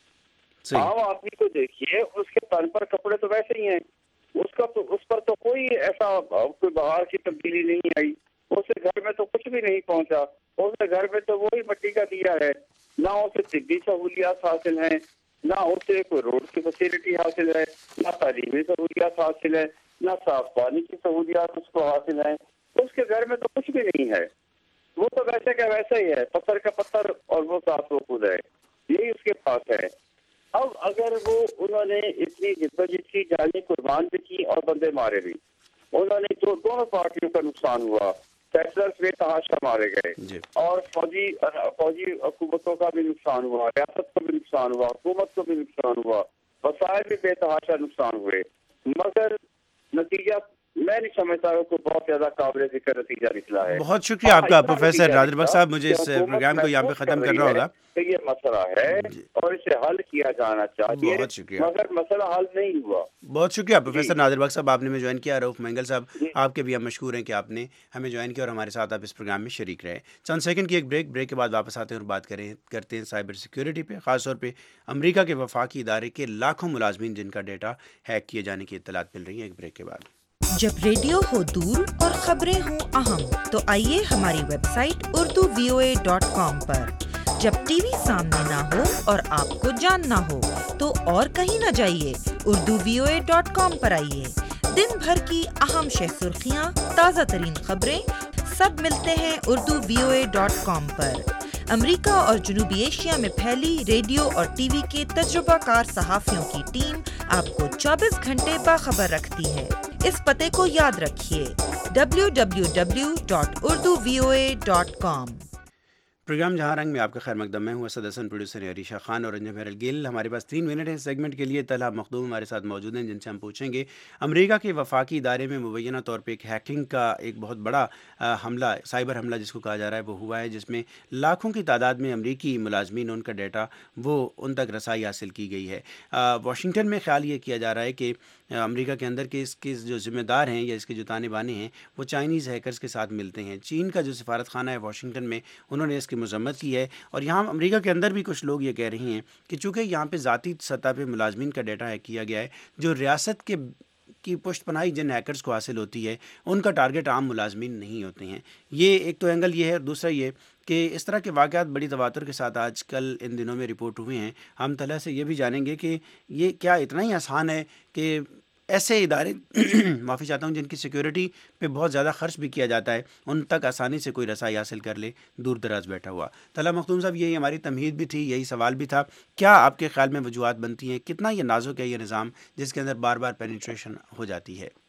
عام آدمی کو دیکھیے, اس کے تن پر کپڑے تو ویسے ہی ہیں, اس کا تو اس پر تو کوئی ایسا کوئی بہار کی تبدیلی نہیں آئی. اس کے گھر میں تو کچھ بھی نہیں پہنچا. اس کے گھر میں تو وہی مٹی کا دیا ہے. نہ اسے طبی سہولیات حاصل ہیں, نہ اسے کوئی روڈ کی فیسلٹی حاصل ہے, نہ تعلیمی سہولیات حاصل ہے, نہ صاف پانی کی سہولیات اس کو حاصل ہیں. اس کے گھر میں تو کچھ بھی نہیں ہے. وہ تو ویسے کا ویسا ہی ہے, پتھر کا پتھر اور وہ ساتھ وہ خود ہے. یہی اس کے پاس ہے. اب اگر وہ انہوں نے اتنی جدوجہد کی, جانی قربان بھی کی اور بندے مارے بھی, انہوں نے جو دونوں پارٹیوں کا نقصان ہوا, سیٹلرز بے تحاشا مارے گئے اور فوجی فوجی حکومتوں کا بھی نقصان ہوا, ریاست کو بھی نقصان ہوا, حکومت کو بھی نقصان ہوا, وسائل بھی بے تحاشا نقصان ہوئے, مگر نتیجہ میں نہیں سمجھتا ہوں کہ بہت زیادہ قابل ذکر نتیجہ نکلا ہے. بہت شکریہ آپ کا پروفیسر نادر بخش صاحب. مجھے اس پروگرام کو یہاں پہ ختم کرنا ہوگا. یہ مسئلہ ہے اور اسے حل کیا جانا چاہیے, بہت شکریہ, مگر مسئلہ حل نہیں ہوا. بہت شکریہ پروفیسر نادر بخش صاحب, آپ نے ہمیں جوائن کیا. رؤف منگل صاحب, آپ کے بھی ہم مشکور ہیں کہ آپ نے ہمیں جوائن کیا اور ہمارے ساتھ آپ اس پروگرام میں شریک رہے. چند سیکنڈ کی ایک بریک بریک کے بعد واپس آتے ہیں اور بات کریں کرتے ہیں سائبر سیکیورٹی پہ, خاص طور پہ امریکہ کے وفاقی ادارے کے لاکھوں ملازمین جن کا ڈیٹا ہیک کیے جانے کی اطلاعات مل رہی ہیں. ایک بریک کے بعد. جب ریڈیو ہو دور اور خبریں ہوں اہم تو آئیے ہماری website Urdu V O A dot com پر. جب ٹی وی سامنے نہ ہو اور آپ کو جاننا ہو تو اور کہیں نہ جائیے, Urdu V O A dot com پر آئیے. دن بھر کی اہم شہ سرخیاں, تازہ ترین خبریں سب ملتے ہیں Urdu V O A dot com پر. امریکہ اور جنوبی ایشیا میں پھیلی ریڈیو اور ٹی وی کے تجربہ کار صحافیوں کی ٹیم آپ کو چوبیس گھنٹے باخبر رکھتی ہے. اس پتے کو یاد رکھیے, W W W dot Urdu V O A dot com. Programme جہاں رنگ میں آپ کا خیر مقدم. میں ہوں اسد حسن, پروڈیوسر عریشہ خان اور انجم ہیرل گل. ہمارے پاس تین منٹ ہیں سیگمنٹ کے لیے. طلحہ مخدوم ہمارے ساتھ موجود ہیں جن سے ہم پوچھیں گے امریکہ کے وفاقی ادارے میں مبینہ طور پہ ایک ہیکنگ کا ایک بہت بڑا حملہ, سائبر حملہ جس کو کہا جا رہا ہے, وہ ہوا ہے, جس میں لاکھوں کی تعداد میں امریکی ملازمین ان کا ڈیٹا وہ ان تک رسائی حاصل کی گئی ہے. واشنگٹن میں خیال یہ کیا جا رہا ہے کہ امریکہ کے اندر کے اس کے جو ذمہ دار ہیں یا اس کے جو تانے بانے ہیں وہ چائنیز ہیکرز کے ساتھ ملتے ہیں. چین کا جو سفارت خانہ ہے واشنگٹن میں, انہوں نے اس کی مذمت کی ہے. اور یہاں امریکہ کے اندر بھی کچھ لوگ یہ کہہ رہے ہیں کہ چونکہ یہاں پہ ذاتی سطح پہ ملازمین کا ڈیٹا ہیک کیا گیا ہے, جو ریاست کے کی پشت پناہی جن ہیکرز کو حاصل ہوتی ہے ان کا ٹارگٹ عام ملازمین نہیں ہوتے ہیں. یہ ایک تو اینگل یہ ہے, اور دوسرا یہ کہ اس طرح کے واقعات بڑی تواتر کے ساتھ آج کل ان دنوں میں رپورٹ ہوئے ہیں. ہم طلحہ سے یہ بھی جانیں گے کہ یہ کیا اتنا ہی آسان ہے کہ ایسے ادارے معافی چاہتا ہوں جن کی سیکیورٹی پہ بہت زیادہ خرچ بھی کیا جاتا ہے, ان تک آسانی سے کوئی رسائی حاصل کر لے دور دراز بیٹھا ہوا. طلحہ مخدوم صاحب, یہی ہماری تمہید بھی تھی, یہی سوال بھی تھا. کیا آپ کے خیال میں وجوہات بنتی ہیں, کتنا یہ نازک ہے یہ نظام جس کے اندر بار بار پینیٹریشن ہو جاتی ہے؟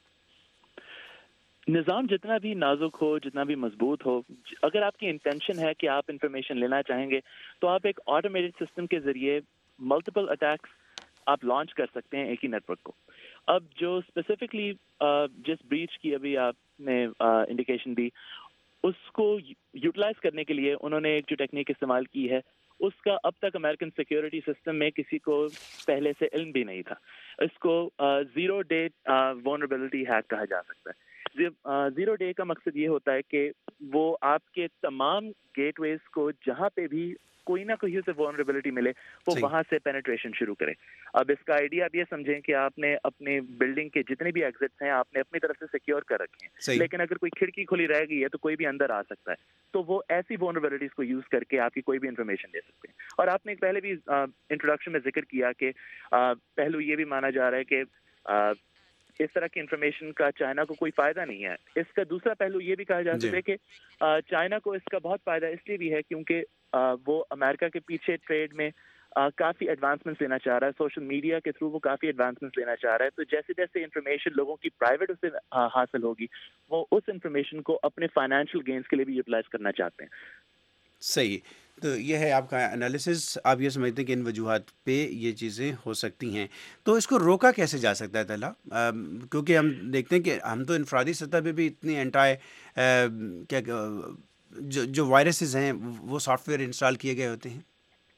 نظام جتنا بھی نازک ہو, جتنا بھی مضبوط ہو, اگر آپ کی انٹینشن ہے کہ آپ انفارمیشن لینا چاہیں گے تو آپ ایک آٹومیٹڈ سسٹم کے ذریعے ملٹیپل اٹیکس آپ لانچ کر سکتے ہیں ایک ہی نیٹ ورک کو. اب جو اسپیسیفکلی جس بریچ کی ابھی آپ نے انڈیکیشن دی, اس کو یوٹیلائز کرنے کے لیے انہوں نے ایک جو ٹیکنیک استعمال کی ہے, اس کا اب تک امریکن سیکیورٹی سسٹم میں کسی کو پہلے سے علم بھی نہیں تھا. اس کو زیرو ڈے vulnerability ہیک کہا جا سکتا ہے. زیرو ڈے کا مقصد یہ ہوتا ہے کہ وہ آپ کے تمام گیٹ ویز کو جہاں پہ بھی کوئی نہ کوئی اسے vulnerability ملے وہ وہاں سے پینیٹریشن شروع کرے. اب اس کا آئیڈیا آپ یہ سمجھیں کہ آپ نے اپنے بلڈنگ کے جتنے بھی ایگزٹس ہیں آپ نے اپنی طرف سے سیکیور کر رکھے ہیں, لیکن اگر کوئی کھڑکی کھلی رہ گئی ہے تو کوئی بھی اندر آ سکتا ہے. تو وہ ایسی vulnerabilities کو یوز کر کے آپ کی کوئی بھی انفارمیشن لے سکتے ہیں. اور آپ نے پہلے بھی انٹروڈکشن میں ذکر کیا کہ پہلو یہ بھی مانا جا رہا ہے کہ اس طرح کی انفارمیشن کا چائنا کو کوئی فائدہ نہیں ہے. اس کا دوسرا پہلو یہ بھی کہا جا سکتا ہے کہ چائنا کو اس کا بہت فائدہ اس لیے بھی ہے کیونکہ وہ امریکہ کے پیچھے ٹریڈ میں کافی ایڈوانسمنٹس لینا چاہ رہا ہے, سوشل میڈیا کے تھرو وہ کافی ایڈوانسمنٹس لینا چاہ رہا ہے. تو جیسے جیسے انفارمیشن لوگوں کی پرائیویٹ اسے حاصل ہوگی, وہ اس انفارمیشن کو اپنے فائنینشیل گینز کے لیے بھی یوٹیلائز کرنا چاہتے ہیں. صحیح. تو یہ ہے آپ کا انالیسس. آپ یہ سمجھتے ہیں کہ ان وجوہات پہ یہ چیزیں ہو سکتی ہیں, تو اس کو روکا کیسے جا سکتا ہے طلحہ؟ کیونکہ ہم دیکھتے ہیں کہ ہم تو انفرادی سطح پہ بھی اتنی اینٹائی کیا جو جو وائرسز ہیں وہ سافٹ ویئر انسٹال کیے گئے ہوتے ہیں.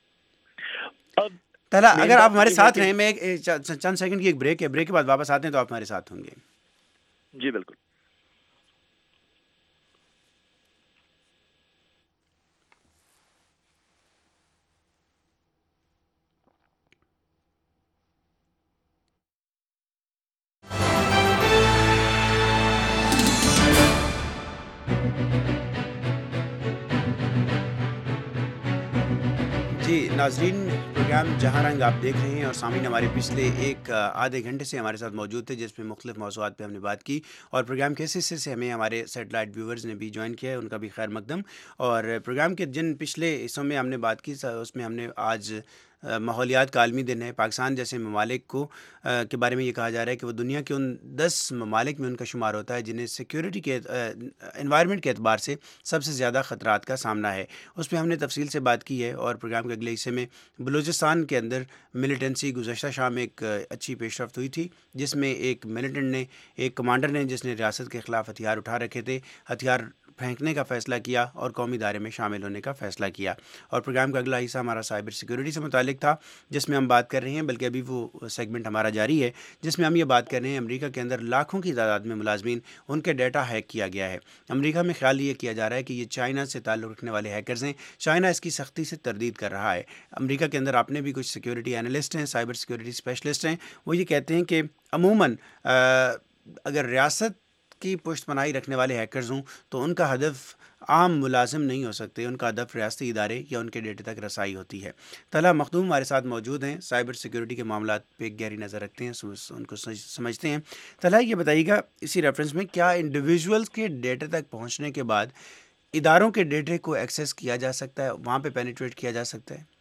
طلحہ اگر آپ ہمارے ساتھ رہیں, میں ایک چند سیکنڈ کی ایک بریک ہے, بریک کے بعد واپس آتے ہیں تو آپ ہمارے ساتھ ہوں گے. جی بالکل. جی ناظرین, پروگرام جہاں رنگ آپ دیکھ رہے ہیں, اور سامعین ہمارے پچھلے ایک آدھے گھنٹے سے ہمارے ساتھ موجود تھے جس میں مختلف موضوعات پہ ہم نے بات کی, اور پروگرام کے حصے سے ہمیں ہمارے سیٹلائٹ ویورز نے بھی جوائن کیا ہے, ان کا بھی خیر مقدم. اور پروگرام کے جن پچھلے حصوں میں ہم نے بات کی اس میں ہم نے آج ماحولیات کا عالمی دن ہے, پاکستان جیسے ممالک کو کے بارے میں یہ کہا جا رہا ہے کہ وہ دنیا کے ان دس ممالک میں ان کا شمار ہوتا ہے جنہیں سیکیورٹی کے انوائرمنٹ کے اعتبار سے سب سے زیادہ خطرات کا سامنا ہے. اس پہ ہم نے تفصیل سے بات کی ہے. اور پروگرام کے اگلے حصے میں بلوچستان کے اندر ملیٹنسی, گزشتہ شام ایک اچھی پیش رفت ہوئی تھی جس میں ایک ملیٹنٹ نے, ایک کمانڈر نے جس نے ریاست کے خلاف ہتھیار اٹھا رکھے تھے, ہتھیار پھینکنے کا فیصلہ کیا اور قومی ادارے میں شامل ہونے کا فیصلہ کیا. اور پروگرام کا اگلا حصہ ہمارا سائبر سیکیورٹی سے متعلق تھا جس میں ہم بات کر رہے ہیں, بلکہ ابھی وہ سیگمنٹ ہمارا جاری ہے جس میں ہم یہ بات کر رہے ہیں امریکہ کے اندر لاکھوں کی تعداد میں ملازمین, ان کے ڈیٹا ہیک کیا گیا ہے. امریکہ میں خیال یہ کیا جا رہا ہے کہ یہ چائنا سے تعلق رکھنے والے ہیکرز ہیں. چائنا اس کی سختی سے تردید کر رہا ہے. امریکہ کے اندر آپ نے بھی کچھ سیکیورٹی انالسٹ ہیں, سائبر سیکیورٹی اسپیشلسٹ ہیں, وہ یہ کہتے ہیں کہ عموماً اگر ریاست کی پشت پناہی رکھنے والے ہیکرز ہوں تو ان کا ہدف عام ملازم نہیں ہو سکتے, ان کا ہدف ریاستی ادارے یا ان کے ڈیٹا تک رسائی ہوتی ہے. طلحہ مخدوم ہمارے ساتھ موجود ہیں, سائبر سیکیورٹی کے معاملات پہ گہری نظر رکھتے ہیں, ان کو سمجھتے ہیں. طلحہ یہ بتائیے گا اسی ریفرنس میں, کیا انڈیویژولز کے ڈیٹا تک پہنچنے کے بعد اداروں کے ڈیٹے کو ایکسیس کیا جا سکتا ہے, وہاں پہ پینیٹریٹ کیا جا سکتا ہے؟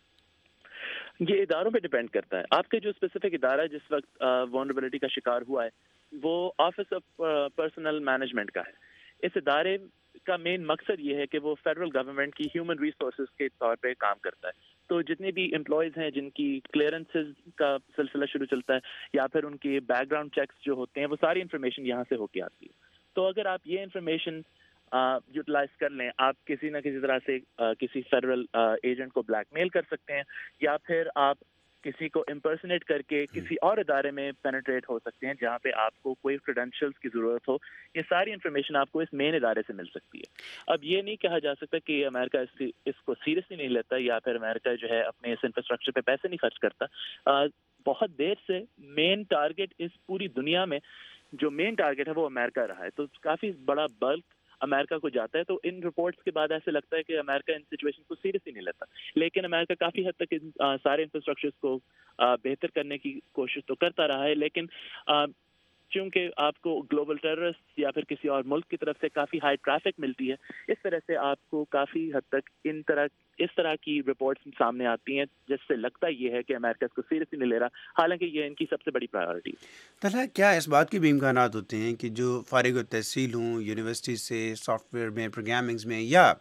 یہ اداروں پہ ڈیپینڈ کرتا ہے. آپ کے جو اسپیسیفک ادارہ جس وقت وولنریبلٹی کا شکار ہوا ہے وہ آفس آف پرسنل مینجمنٹ کا ہے. اس ادارے کا مین مقصد یہ ہے کہ وہ فیڈرل گورنمنٹ کی ہیومن ریسورسز کے طور پہ کام کرتا ہے. تو جتنے بھی امپلائیز ہیں جن کی کلیئرنسز کا سلسلہ شروع چلتا ہے یا پھر ان کے بیک گراؤنڈ چیکس جو ہوتے ہیں, وہ ساری انفارمیشن یہاں سے ہو کے آتی ہے. تو اگر آپ یہ انفارمیشن یوٹیلائز کر لیں, آپ کسی نہ کسی طرح سے کسی فیڈرل ایجنٹ کو بلیک میل کر سکتے ہیں, یا پھر آپ کسی کو امپرسنیٹ کر کے کسی اور ادارے میں پینیٹریٹ ہو سکتے ہیں جہاں پہ آپ کو کوئی کریڈینشیلز کی ضرورت ہو. یہ ساری انفارمیشن آپ کو اس مین ادارے سے مل سکتی ہے. اب یہ نہیں کہا جا سکتا کہ امریکہ اس اس کو سیریسلی نہیں لیتا یا پھر امریکہ جو ہے اپنے اس انفراسٹرکچر پہ پیسے نہیں خرچ کرتا. بہت دیر سے مین ٹارگیٹ اس پوری دنیا میں جو مین ٹارگیٹ ہے وہ امریکہ رہا ہے. تو کافی بڑا بلک امریکہ کو جاتا ہے. تو ان رپورٹس کے بعد ایسے لگتا ہے کہ امریکہ ان سچویشن کو سیریسلی نہیں لیتا, لیکن امریکہ کافی حد تک ان سارے انفراسٹرکچرز کو بہتر کرنے کی کوشش تو کرتا رہا ہے. لیکن چونکہ آپ کو گلوبل ٹیررسٹ یا پھر کسی اور ملک کی طرف سے کافی ہائی ٹریفک ملتی ہے, اس طرح سے آپ کو کافی حد تک ان طرح اس طرح کی رپورٹس سامنے آتی ہیں جس سے لگتا یہ ہے کہ امریکہ اس کو سیریسلی نہیں لے رہا, حالانکہ یہ ان کی سب سے بڑی پرائیورٹی ہے. طلحہ کیا اس بات کے بھی امکانات ہوتے ہیں کہ جو فارغ التحصیل ہوں یونیورسٹی سے, سافٹ ویئر میں, پروگرامنگز میں یا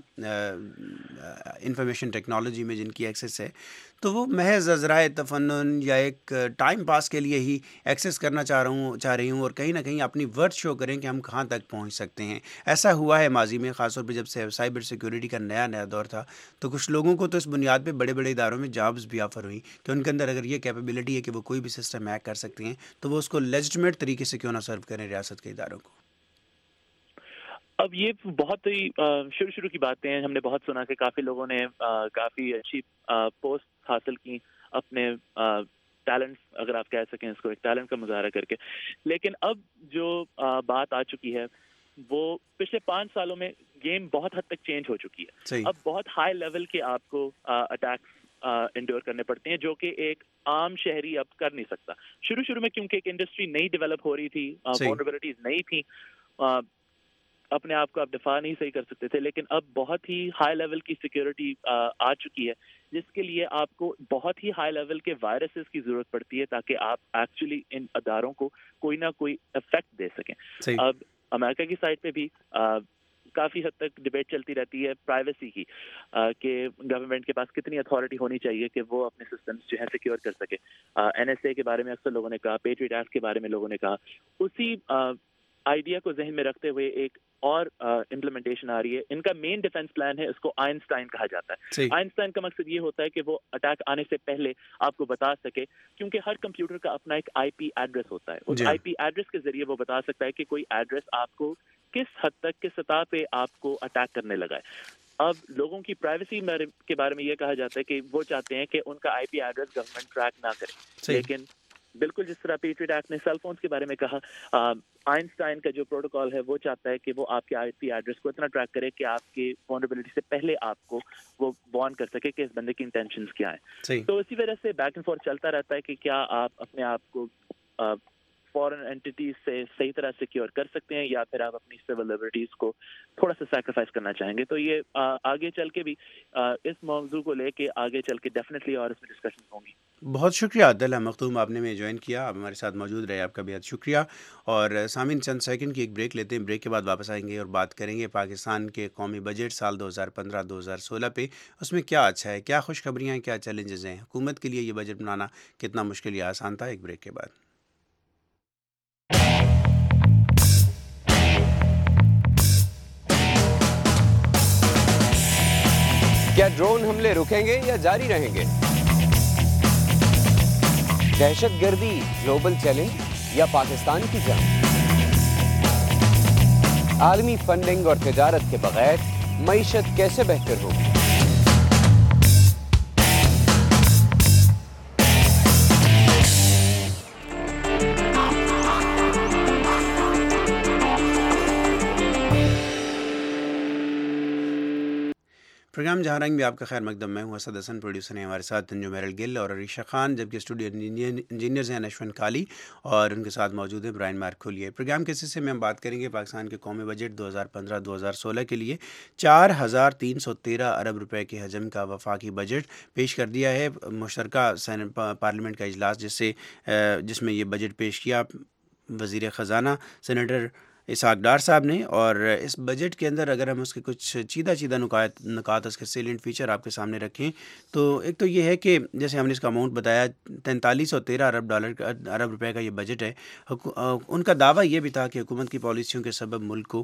انفارمیشن ٹیکنالوجی میں جن کی ایکسیس ہے, تو وہ محض ذرائع تفنن یا ایک ٹائم پاس کے لیے ہی ایکسیس کرنا چاہ رہا ہوں چاہ رہی ہوں اور کہیں نہ کہیں اپنی ورتھ شو کریں کہ ہم کہاں تک پہنچ سکتے ہیں؟ ایسا ہوا ہے ماضی میں, خاص طور پہ جب سے سائبر سیکیورٹی کا نیا نیا دور تھا, تو کچھ لوگوں کو تو اس بنیاد پہ بڑے بڑے اداروں میں جابز بھی آفر ہوئی کہ ان کے اندر اگر یہ کیپیبلٹی ہے کہ وہ کوئی بھی سسٹم ہیک کر سکتے ہیں تو وہ اس کو لیجٹمیٹ طریقے سے کیوں نہ سرو کریں ریاست کے اداروں کو. اب یہ بہت ہی شروع شروع کی باتیں ہیں, ہم نے بہت سنا کہ کافی لوگوں نے کافی اچھی پوسٹ حاصل کی اپنے ٹیلنٹ, اگر آپ کہہ سکیں اس کو, ایک ٹیلنٹ کا مظاہرہ کر کے. لیکن اب جو بات آ چکی ہے وہ پچھلے پانچ سالوں میں گیم بہت حد تک چینج ہو چکی ہے. اب بہت ہائی لیول کے آپ کو اٹیکس انڈور کرنے پڑتے ہیں جو کہ ایک عام شہری اب کر نہیں سکتا. شروع شروع میں کیونکہ ایک انڈسٹری نئی ڈیولپ ہو رہی تھی, وولنریبلٹیز نئی تھی, اپنے آپ کو آپ دفاع نہیں صحیح کر سکتے تھے، لیکن اب بہت ہی ہائی لیول کی سیکیورٹی آ چکی ہے جس کے لیے آپ کو بہت ہی ہائی لیول کے وائرسز کی ضرورت پڑتی ہے تاکہ آپ ایکچولی ان اداروں کو کوئی نہ کوئی افیکٹ دے سکیں. اب امریکہ کی سائڈ پہ بھی کافی حد تک ڈبیٹ چلتی رہتی ہے پرائیویسی کی کہ گورنمنٹ کے پاس کتنی اتھارٹی ہونی چاہیے کہ وہ اپنے سسٹمز جو ہیں سیکیور کر سکے. این ایس اے کے بارے میں اکثر لوگوں نے کہا، پیٹریٹ ایکٹ کے بارے میں لوگوں نے کہا. اسی آئیڈیا کو ذہن میں رکھتے ہوئے ایک اور امپلیمنٹیشن آ رہی ہے. ان کا مین ڈیفینس پلان ہے، اس کو آئنسٹائن کہا جاتا ہے. آئنسٹائن کا مقصد یہ ہوتا ہے کہ وہ اٹیک آنے سے پہلے آپ کو بتا سکے، کیونکہ ہر کمپیوٹر کا اپنا ایک آئی پی ایڈریس ہوتا ہے. اس آئی پی ایڈریس کے ذریعے وہ بتا سکتا ہے کہ کوئی ایڈریس آپ کو کس حد تک، کس سطح پہ آپ کو اٹیک کرنے لگا ہے. اب لوگوں کی پرائیویسی کے بارے میں یہ کہا جاتا ہے کہ وہ چاہتے ہیں کہ ان کا I P address government track نہ کرے، لیکن بالکل جس طرح پیٹریٹ ایکٹ نے سیل فونز کے بارے میں کہا، آئنسٹائن کا جو پروٹوکال ہے وہ چاہتا ہے کہ وہ آپ کے آئی پی ایڈریس کو اتنا ٹریک کرے کہ آپ کی vulnerability سے پہلے آپ کو وہ وارن کر سکے کہ اس بندے کی انٹینشنز کیا ہیں. تو اسی وجہ سے بیک اینڈ فورتھ چلتا رہتا ہے کہ کیا آپ اپنے آپ کو فورن اینٹیز سے صحیح طرح سیکیور کر سکتے ہیں یا پھر آپ اپنی سول لبرٹیز کو تھوڑا سا سیکریفائس کرنا چاہیں گے. تو یہ آگے چل کے بھی اس موضوع کو لے کے آگے چل کے ڈیفینیٹلی اور اس میں ڈسکشن ہوں گی. بہت شکریہ عبداللہ مختوم، آپ نے میں جوائن کیا، آپ ہمارے ساتھ موجود رہے، آپ کا بہت شکریہ. اور سامعین چند سیکنڈ کی ایک بریک لیتے ہیں، بریک کے بعد واپس آئیں گے اور بات کریں گے پاکستان کے قومی بجٹ سال دو ہزار پندرہ دو ہزار سولہ پہ. اس میں کیا اچھا ہے، کیا خوشخبریاں ہیں، کیا چیلنجز ہیں، حکومت کے لیے یہ بجٹ بنانا کتنا مشکل یا آسان تھا. ایک بریک کے بعد. کیا ڈرون حملے رکیں گے یا جاری رہیں گے؟ دہشت گردی گلوبل چیلنج یا پاکستان کی جنگ؟ عالمی فنڈنگ اور تجارت کے بغیر معیشت کیسے بہتر ہوگی؟ پروگرام جہاں رنگ بھی آپ کا خیر مقدم. میں ہوں اسد حسن، پروڈیوسر ہیں ہمارے ساتھ تنجو میرل گل اور عریشہ خان، جبکہ اسٹوڈیو انجینئرز ہیں نشون کالی اور ان کے ساتھ موجود ہے برائن مارکھولیے. پروگرام کے حصے میں ہم بات کریں گے پاکستان کے قومی بجٹ دو ہزار پندرہ دو ہزار سولہ کے لیے. چار ہزار تین سو تیرہ ارب روپے کے حجم کا وفاقی بجٹ پیش کر دیا ہے مشترکہ پارلیمنٹ کا اجلاس جس سے جس میں یہ بجٹ پیش کیا وزیر خزانہ سینیٹر اسحاق ڈار صاحب نے. اور اس بجٹ کے اندر اگر ہم اس کے کچھ چیدہ چیدہ نکات نکات اس کے سیلنٹ فیچر آپ کے سامنے رکھیں تو ایک تو یہ ہے کہ جیسے ہم نے اس کا اماؤنٹ بتایا تینتالیس سو تیرہ ارب ڈالر ارب روپے کا یہ بجٹ ہے. ان کا دعویٰ یہ بھی تھا کہ حکومت کی پالیسیوں کے سبب ملک کو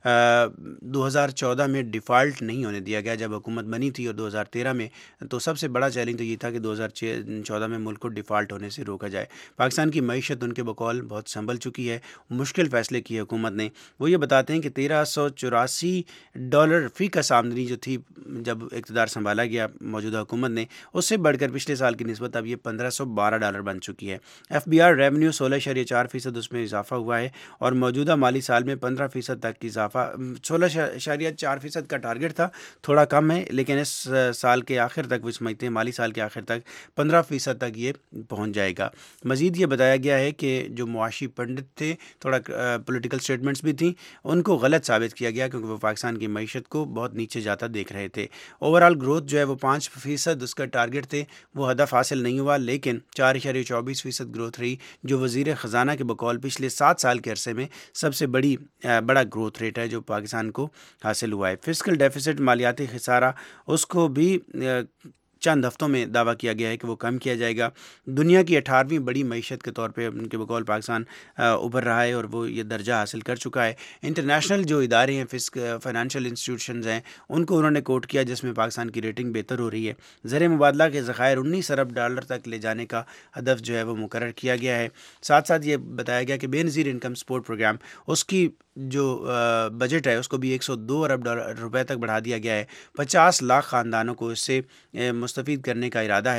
دو ہزار چودہ میں ڈیفالٹ نہیں ہونے دیا گیا جب حکومت بنی تھی، اور دو ہزار تیرہ میں تو سب سے بڑا چیلنج تو یہ تھا کہ دو ہزار چودہ میں ملک کو ڈیفالٹ ہونے سے روکا جائے. پاکستان کی معیشت ان کے بقول بہت سنبھل چکی ہے. مشکل فیصلے کیے حکومت نے. وہ یہ بتاتے ہیں کہ تیرہ سو چوراسی ڈالر فی کس آمدنی جو تھی جب اقتدار سنبھالا گیا موجودہ حکومت نے، اس سے بڑھ کر پچھلے سال کی نسبت اب یہ پندرہ سو بارہ ڈالر بن چکی ہے. ایف بی آر ریونیو سولہ اشاریہ چار فیصد اس میں اضافہ ہوا ہے اور موجودہ مالی سال میں پندرہ فیصد تک کی اضافہ، سولہ اشاریہ چار فیصد کا ٹارگیٹ تھا، تھوڑا کم ہے، لیکن اس سال کے آخر تک وہ سمجھتے ہیں مالی سال کے آخر تک پندرہ فیصد تک یہ پہنچ جائے گا. مزید یہ بتایا گیا ہے کہ جو معاشی پنڈت تھے، تھوڑا پولیٹیکل اسٹیٹمنٹس بھی تھیں، ان کو غلط ثابت کیا گیا کیونکہ وہ پاکستان کی معیشت کو بہت نیچے جاتا دیکھ رہے تھے. اوور آل گروتھ جو ہے وہ پانچ فیصد اس کا ٹارگیٹ تھے، وہ ہدف حاصل نہیں ہوا، لیکن چار اشاریہ چوبیس فیصد گروتھ رہی جو وزیر خزانہ کے بقول پچھلے سات سال کے عرصے میں سب سے بڑی بڑا گروتھ ریٹ ہے جو پاکستان کو حاصل ہوا ہے. فسکل ڈیفیسٹ مالیاتی خسارہ اس کو بھی چند ہفتوں میں دعویٰ کیا گیا ہے کہ وہ کم کیا جائے گا. دنیا کی اٹھارہویں بڑی معیشت کے طور پہ ان کے بقول پاکستان ابھر رہا ہے اور وہ یہ درجہ حاصل کر چکا ہے. انٹرنیشنل جو ادارے ہیں، فسک فائنینشیل انسٹیٹیوشنز ہیں، ان کو انہوں نے کوٹ کیا جس میں پاکستان کی ریٹنگ بہتر ہو رہی ہے. زر مبادلہ کے ذخائر انیس ارب ڈالر تک لے جانے کا ہدف جو ہے وہ مقرر کیا گیا ہے. ساتھ ساتھ یہ بتایا گیا کہ Benazir income support programme اس کی جو بجٹ ہے اس کو بھی ایک سو دو ارب ڈالر روپے تک بڑھا دیا گیا ہے. پچاس لاکھ خاندانوں کو اس سے مستفید کرنے کا ارادہ ہے.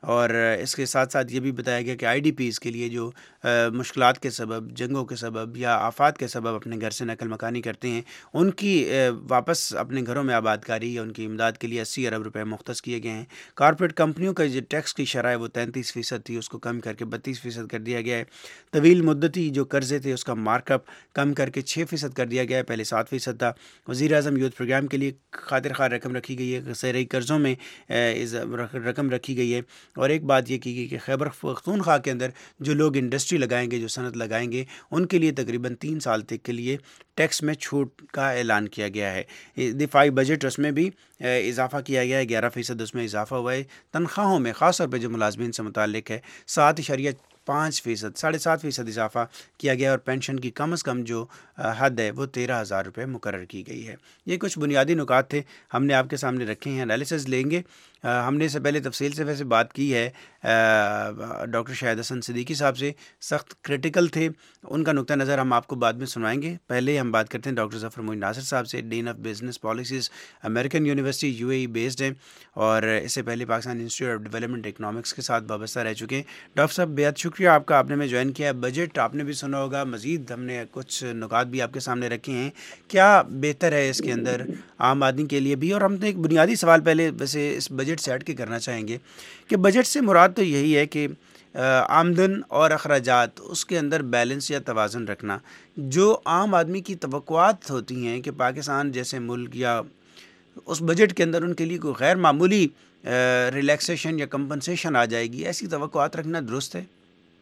اور اس کے ساتھ ساتھ یہ بھی بتایا گیا کہ آئی ڈی پیز کے لیے جو مشکلات کے سبب، جنگوں کے سبب یا آفات کے سبب اپنے گھر سے نقل مکانی کرتے ہیں، ان کی واپس اپنے گھروں میں آباد کاری یا ان کی امداد کے لیے اسی ارب روپے مختص کیے گئے ہیں۔ کارپوریٹ کمپنیوں کا جو ٹیکس کی شرح ہے وہ تینتیس فیصد تھی، اس کو کم کر کے بتیس فیصد کر دیا گیا ہے۔ طویل مدتی جو قرضے تھے اس کا مارک اپ کم کر کے چھ فیصد کر دیا گیا ہے، پہلے سات فیصد تھا۔ وزیر اعظم یوتھ پروگرام کے لیے خاطر خواہ رقم رکھی گئی ہے، زرعی قرضوں میں رقم رکھی گئی ہے، اور ایک بات یہ کی گئی کہ خیبر پختونخوا کے اندر جو لوگ انڈسٹری لگائیں گے، جو صنعت لگائیں گے، ان کے لیے تقریباً تین سال تک کے لیے ٹیکس میں چھوٹ کا اعلان کیا گیا ہے۔ دفاعی بجٹ اس میں بھی اضافہ کیا گیا ہے، گیارہ فیصد اس میں اضافہ ہوا ہے۔ تنخواہوں میں خاص طور پہ جو ملازمین سے متعلق ہے سات اشاریہ پانچ فیصد ساڑھے سات فیصد اضافہ کیا گیا، اور پینشن کی کم از کم جو حد ہے وہ تیرہ ہزار روپے مقرر کی گئی ہے۔ یہ کچھ بنیادی نکات تھے، ہم نے آپ کے سامنے رکھے ہیں، انالیسز لیں گے۔ ہم نے اس سے پہلے تفصیل سے ویسے بات کی ہے ڈاکٹر شاہد حسن صدیقی صاحب سے، سخت کرٹیکل تھے، ان کا نقطہ نظر ہم آپ کو بعد میں سنوائیں گے۔ پہلے ہم بات کرتے ہیں ڈاکٹر ظفر معین ناصر صاحب سے، dean of business policies, American University U A E based ہیں، اور اس سے پہلے Pakistan Institute of Development Economics کے ساتھ وابستہ رہ چکے ہیں۔ ڈاکٹر صاحب بہت شکریہ آپ کا، آپ نے ہمیں جوائن کیا ہے۔ بجٹ آپ نے بھی سنا ہوگا، مزید ہم نے کچھ نکات بھی آپ کے سامنے رکھے ہیں، کیا بہتر ہے اس کے اندر عام آدمی کے لیے بھی؟ اور ہم نے ایک بنیادی سوال پہلے ویسے اس بجٹ سے ہٹ کے کرنا چاہیں گے کہ بجٹ سے مراد تو یہی ہے کہ آمدن اور اخراجات اس کے اندر بیلنس یا توازن رکھنا۔ جو عام آدمی کی توقعات ہوتی ہیں کہ پاکستان جیسے ملک یا اس بجٹ کے اندر ان کے لیے کوئی غیر معمولی ریلیکسیشن یا کمپنسیشن آ جائے گی، ایسی توقعات رکھنا درست ہے؟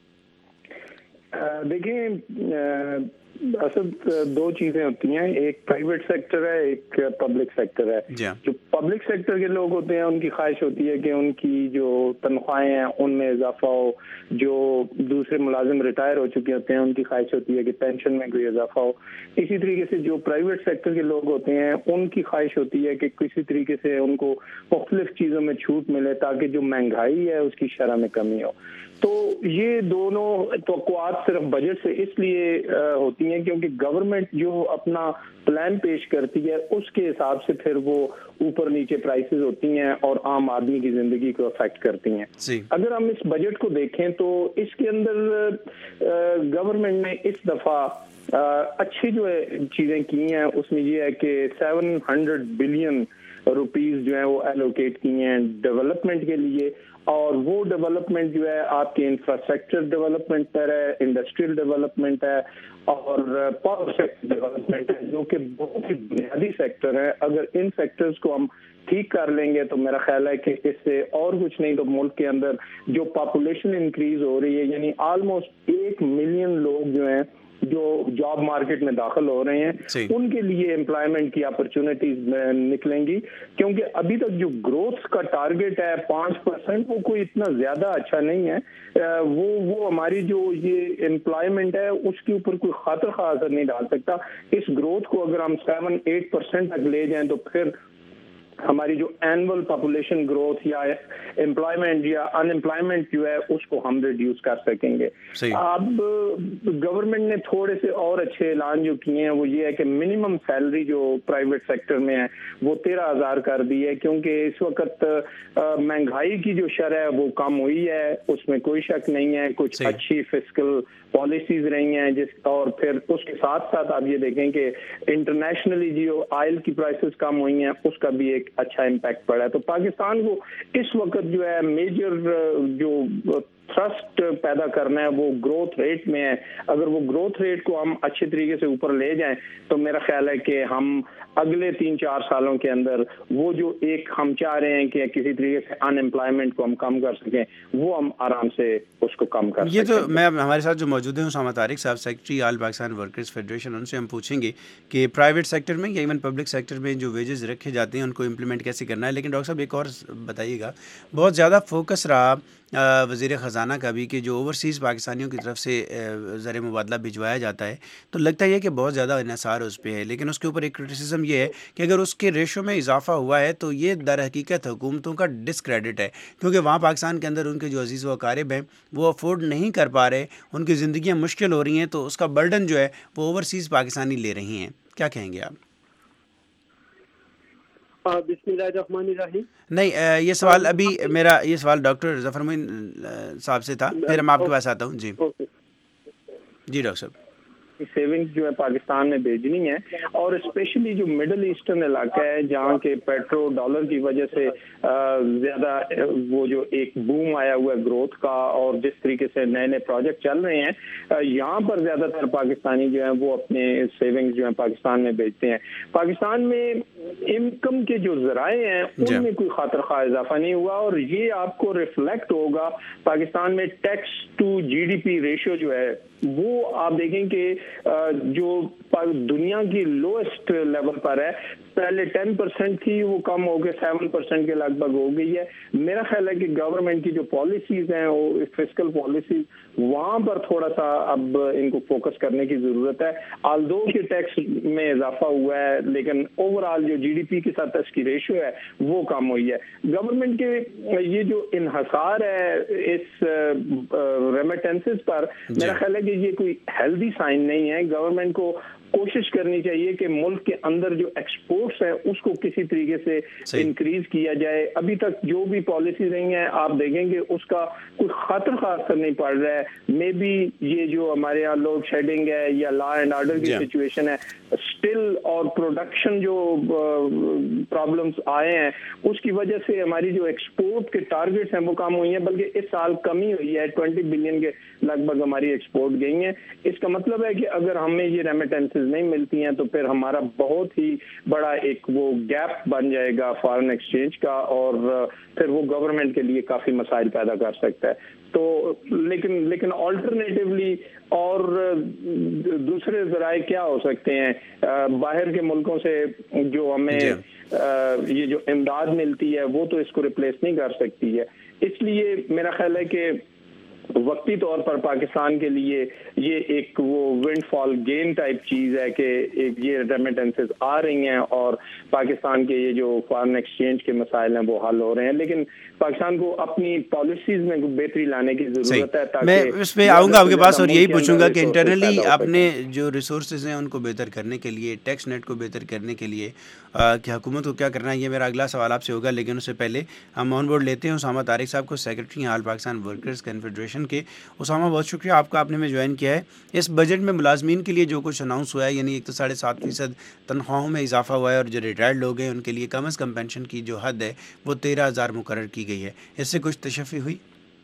دیکھیں، اصل دو چیزیں ہوتی ہیں، ایک پرائیویٹ سیکٹر ہے، ایک پبلک سیکٹر ہے۔ جو پبلک سیکٹر کے لوگ ہوتے ہیں ان کی خواہش ہوتی ہے کہ ان کی جو تنخواہیں ہیں ان میں اضافہ ہو، جو دوسرے ملازم ریٹائر ہو چکے ہوتے ہیں ان کی خواہش ہوتی ہے کہ پینشن میں کوئی اضافہ ہو۔ اسی طریقے سے جو پرائیویٹ سیکٹر کے لوگ ہوتے ہیں ان کی خواہش ہوتی ہے کہ کسی طریقے سے ان کو مختلف چیزوں میں چھوٹ ملے تاکہ جو مہنگائی ہے اس کی شرح میں کمی ہو۔ تو یہ دونوں توقعات صرف بجٹ سے اس لیے ہوتی ہیں کیونکہ گورنمنٹ جو اپنا پلان پیش کرتی ہے اس کے حساب سے پھر وہ اوپر نیچے پرائسز ہوتی ہیں اور عام آدمی کی زندگی کو افیکٹ کرتی ہیں۔ اگر ہم اس بجٹ کو دیکھیں تو اس کے اندر گورنمنٹ نے اس دفعہ اچھی جو ہے چیزیں کی ہیں، اس میں یہ ہے کہ سیون ہنڈریڈ بلین روپیز جو ہیں وہ ایلوکیٹ کی ہیں ڈیولپمنٹ کے لیے، اور وہ ڈیولپمنٹ جو ہے آپ کے انفراسٹرکچر ڈیولپمنٹ پر ہے، انڈسٹریل ڈیولپمنٹ ہے اور پاور سیکٹر ڈیولپمنٹ ہے، جو کہ بہت ہی بنیادی سیکٹر ہے۔ اگر ان سیکٹرز کو ہم ٹھیک کر لیں گے تو میرا خیال ہے کہ اس سے اور کچھ نہیں تو ملک کے اندر جو پاپولیشن انکریز ہو رہی ہے، یعنی آلموسٹ ایک ملین لوگ جو ہیں جو جاب مارکیٹ میں داخل ہو رہے ہیں، ان کے لیے امپلائمنٹ کی اپرچونٹیز نکلیں گی، کیونکہ ابھی تک جو گروتھ کا ٹارگیٹ ہے پانچ پرسنٹ وہ کوئی اتنا زیادہ اچھا نہیں ہے۔ وہ وہ ہماری جو یہ امپلائمنٹ ہے اس کے اوپر کوئی خاطر خواہ اثر نہیں ڈال سکتا۔ اس گروتھ کو اگر ہم سیون ایٹ پرسینٹ تک لے جائیں تو پھر ہماری جو اینول پاپولیشن گروتھ یا امپلائمنٹ یا ان امپلائمنٹ جو ہے اس کو ہم ریڈیوس کر سکیں گے۔ اب گورنمنٹ نے تھوڑے سے اور اچھے اعلان جو کیے ہیں وہ یہ ہے کہ منیمم سیلری جو پرائیویٹ سیکٹر میں ہے وہ تیرہ ہزار کر دی ہے، کیونکہ اس وقت مہنگائی کی جو شرح ہے وہ کم ہوئی ہے، اس میں کوئی شک نہیں ہے۔ کچھ اچھی فسکل پالیسیز رہی ہیں جس اور پھر اس کے ساتھ ساتھ آپ یہ دیکھیں کہ انٹرنیشنلی جو آئل کی پرائسز کم ہوئی ہیں اس کا بھی ایک اچھا امپیکٹ پڑا ہے۔ تو پاکستان کو اس وقت جو ہے میجر جو تھرسٹ پیدا کرنا ہے وہ گروتھ ریٹ میں ہے۔ اگر وہ گروتھ ریٹ کو ہم اچھے طریقے سے اوپر لے جائیں تو میرا خیال ہے کہ ہم اگلے تین چار سالوں کے اندر وہ جو ایک ہم چاہ رہے ہیں کہ کسی طریقے سے ان امپلائمنٹ کو ہم کم کر سکیں وہ ہم آرام سے اس کو کم کر سکیں۔ یہ تو میں ہمارے ساتھ جو موجود ہیں اسامہ طارق صاحب، secretary all Pakistan workers federation, ان سے ہم پوچھیں گے کہ پرائیویٹ سیکٹر میں یا ایون پبلک سیکٹر میں جو ویجز رکھے جاتے ہیں ان کو امپلیمنٹ کیسے کرنا ہے۔ لیکن ڈاکٹر صاحب ایک اور بتائیے گا، بہت زیادہ فوکس رہا وزیر خزانہ کا بھی کہ جو اوورسیز پاکستانیوں کی طرف سے زر مبادلہ بھجوایا جاتا ہے تو لگتا ہے کہ بہت زیادہ انحصار اس پہ ہے، لیکن اس کے اوپر ایک کرٹیسزم یہ ہے کہ اگر اس کے ریشو میں اضافہ ہوا ہے تو یہ در حقیقت حکومتوں کا ڈسکریڈٹ ہے، کیونکہ وہاں پاکستان کے اندر ان کے جو عزیز و اقارب ہیں وہ افورڈ نہیں کر پا رہے، ان کی زندگیاں مشکل ہو رہی ہیں، تو اس کا برڈن جو ہے وہ اوورسیز پاکستانی لے رہی ہیں۔ کیا کہیں گے آپ؟ بسم اللہ الرحمن الرحیم. نہیں یہ سوال ابھی میرا یہ سوال ڈاکٹر ظفر معین صاحب سے تھا, پھر میں آپ کے پاس آتا ہوں. جی جی ڈاکٹر صاحب. سیونگز جو ہے پاکستان میں بھیجنی ہے, اور اسپیشلی جو مڈل ایسٹرن علاقہ ہے جہاں کے پیٹرو ڈالر کی وجہ سے زیادہ وہ جو ایک بوم آیا ہوا ہے گروتھ کا, اور جس طریقے سے نئے نئے پروجیکٹ چل رہے ہیں, یہاں پر زیادہ تر پاکستانی جو ہیں وہ اپنے سیونگز جو ہیں پاکستان میں بھیجتے ہیں. پاکستان میں انکم کے جو ذرائع ہیں ان میں کوئی خاطر خواہ اضافہ نہیں ہوا, اور یہ آپ کو ریفلیکٹ ہوگا پاکستان میں tax to G D P ratio جو ہے وہ آپ دیکھیں کہ جو دنیا کی لوئسٹ لیول پر ہے. پہلے ٹین پرسینٹ تھی, وہ کم ہو کے سیون پرسینٹ کے لگ بھگ ہو گئی ہے. میرا خیال ہے کہ گورنمنٹ کی جو پالیسیز ہیں وہ فسکل پالیسیز, وہاں پر تھوڑا سا اب ان کو فوکس کرنے کی ضرورت ہے. آلدو کے ٹیکس میں اضافہ ہوا ہے, لیکن اوور آل جو جی ڈی پی کے ساتھ اس کی ریشیو ہے وہ کم ہوئی ہے. گورنمنٹ کے یہ جو انحصار ہے اس ریمیٹنسز پر, میرا خیال ہے کہ یہ کوئی ہیلدی سائن نہیں ہے. گورنمنٹ کو کوشش کرنی چاہیے کہ ملک کے اندر جو ایکسپورٹس ہیں اس کو کسی طریقے سے انکریز کیا جائے. ابھی تک جو بھی پالیسی رہی ہیں آپ دیکھیں گے اس کا کوئی خاطر خاص اثر نہیں پڑ رہا ہے. مے بی یہ جو ہمارے یہاں لوڈ شیڈنگ ہے یا لا اینڈ آرڈر کی سچویشن ہے اسٹل, اور پروڈکشن جو پرابلمس آئے ہیں اس کی وجہ سے ہماری جو ایکسپورٹ کے ٹارگیٹس ہیں وہ کم ہوئی ہیں, بلکہ اس سال کمی ہوئی ہے. ٹوینٹی بلین کے لگ بھگ ہماری ایکسپورٹ گئی ہیں. اس کا مطلب ہے کہ اگر ہمیں یہ ریمیٹنسز نہیں ملتی ہیں تو پھر ہمارا بہت ہی بڑا ایک وہ گیپ بن جائے گا فارن ایکسچینج کا, اور پھر وہ گورنمنٹ کے لیے کافی مسائل پیدا کر سکتا ہے. تو لیکن لیکن آلٹرنیٹیولی اور دوسرے ذرائع کیا ہو سکتے ہیں؟ باہر کے ملکوں سے جو ہمیں یہ جو امداد ملتی ہے وہ تو اس کو ریپلیس نہیں کر سکتی ہے. اس لیے میرا خیال ہے کہ وقتی طور پر پاکستان کے لیے یہ ایک وہ ونڈ فال گین ٹائپ چیز ہے کہ ایک یہ ریمیٹنسز آ رہی ہیں اور پاکستان کے یہ جو فارن ایکسچینج کے مسائل ہیں وہ حل ہو رہے ہیں. لیکن پاکستان کو اپنی پالیسیز میں بہتری لانے کی ضرورت ہے. تاکہ میں اس پہ آؤں گا آپ کے پاس اور یہی پوچھوں گا کہ انٹرنلی اپنے جو ریسورسز ہیں ان کو بہتر کرنے کے لیے, ٹیکس نیٹ کو بہتر کرنے کے لیے کہ حکومت کو کیا کرنا ہے, یہ میرا اگلا سوال آپ سے ہوگا. لیکن اس سے پہلے ہم آن بورڈ لیتے ہیں اسامہ طارق صاحب کو, secretary all Pakistan workers confederation کے. اسامہ بہت شکریہ آپ کا, آپ نے میں جوائن کیا ہے. اس بجٹ میں ملازمین کے لیے جو کچھ اناؤنس ہوا ہے, یعنی ایک تو ساڑھے سات فیصد تنخواہوں میں اضافہ ہوا ہے, اور جو ریٹائرڈ لوگ ہیں ان کے لیے کم از کم پینشن کی جو حد ہے وہ تیرہ ہزار مقرر کی گئی ہے. اس سے کچھ تشفی ہوئی؟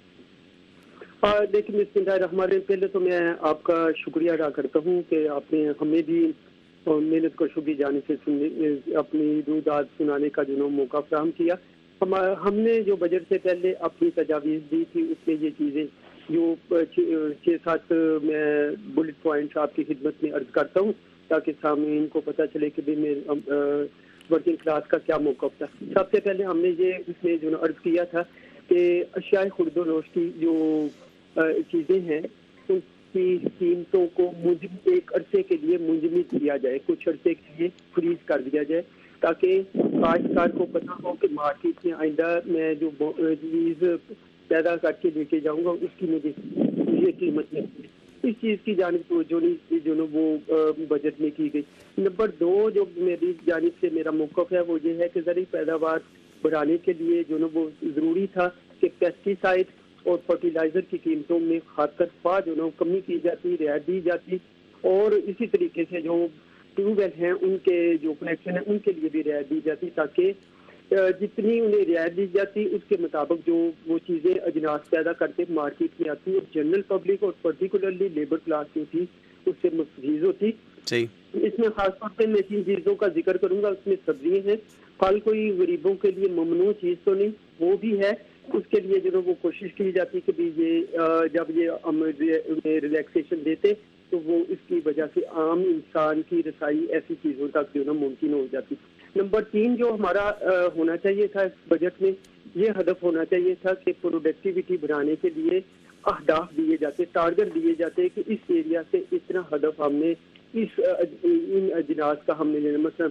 لیکن بسم اللہ الرحمن الرحیم, پہلے تو میں آپ کا شکریہ ادا کرتا ہوں کہ آپ نے ہمیں بھی محنت کو شبھی جانب سے اپنی دوداد سنانے کا جو موقع فراہم کیا. ہم نے جو بجٹ سے پہلے اپنی تجاویز دی تھی اس میں یہ چیزیں جو چھ سات میں بلٹ پوائنٹس آپ کی خدمت میں عرض کرتا ہوں تاکہ سامعین کو پتہ چلے کہ بھی میں ورکنگ کلاس کا کیا موقف تھا. سب سے پہلے ہم نے یہ اس میں جو عرض کیا تھا کہ اشیاء خرد و نوش کی جو چیزیں ہیں ان کی قیمتوں کو ایک عرصے کے لیے منجمد کیا جائے, کچھ عرصے کے لیے فریز کر دیا جائے تاکہ کاشتکار کو پتہ ہو کہ مارکیٹ میں آئندہ میں جو چیز پیدا کر کے لے کے جاؤں گا اس کی مجھے یہ قیمت ہے. اس چیز کی جانب توجہ نہیں جو نا وہ بجٹ میں کی گئی. نمبر دو جو میری جانب سے میرا موقف ہے وہ یہ ہے کہ زرعی پیداوار بڑھانے کے لیے جو نا وہ ضروری تھا کہ پیسٹی سائڈ اور فرٹیلائزر کی قیمتوں میں خاطر خواہ جو نا کمی کی جاتی, رعایت دی جاتی, اور اسی طریقے سے جو ٹیوب ویل ہیں ان کے جو کنیکشن ہیں ان کے لیے بھی رعایت دی جاتی تاکہ جتنی انہیں رعایت دی جاتی اس کے مطابق جو وہ چیزیں اجناس پیدا کرتے مارکیٹ میں آتی اور جنرل پبلک اور پرٹیکولرلی لیبر کلاس جو تھی اس سے مستفیض ہوتی. اس میں خاص طور پہ میں جن چیزوں کا ذکر کروں گا اس میں سبزیاں ہیں. پھل کوئی غریبوں کے لیے ممنوع چیز تو نہیں, وہ بھی ہے, اس کے لیے جو وہ کوشش کی جاتی کہ بھی یہ جب یہ ہم ریلیکسیشن دیتے تو وہ اس کی وجہ سے عام انسان کی رسائی ایسی چیزوں تک جو نا ممکن ہو جاتی. نمبر تین جو ہمارا ہونا چاہیے تھا اس بجٹ میں یہ ہدف ہونا چاہیے تھا کہ پروڈکٹیوٹی بڑھانے کے لیے اہداف دیے جاتے, ٹارگٹ دیے جاتے کہ اس ایریا سے اتنا ہدف ہم نے اس ان اجناس کا ہم نے مثلا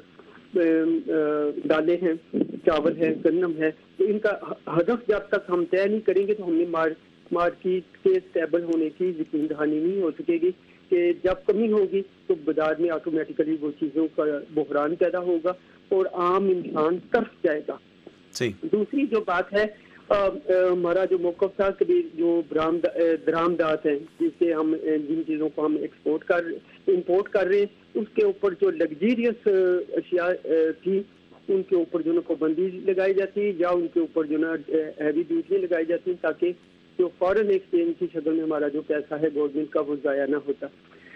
دالیں ہیں, چاول ہے, گندم ہے, تو ان کا ہدف جب تک ہم طے نہیں کریں گے تو ہم نے مارکیٹ کے اسٹیبل ہونے کی یقین دہانی نہیں ہو سکے گی کہ جب کمی ہوگی تو بازار میں آٹومیٹیکلی وہ چیزوں کا بحران پیدا ہوگا اور عام انسان ترس جائے گا. دوسری جو بات ہے ہمارا جو موقف تھا کہ جو درآمدات ہیں جس سے ہم جن چیزوں کو ہم ایکسپورٹ کر امپورٹ کر رہے ہیں اس کے اوپر جو لگزیریس اشیاء تھی ان کے اوپر جو نا پابندی لگائی جاتی یا ان کے اوپر جو نا ہیوی ڈیوٹی لگائی جاتی تاکہ جو فارن ایکسچینج کی شکل میں ہمارا جو پیسہ ہے گورنمنٹ کا وہ ضائع نہ ہوتا.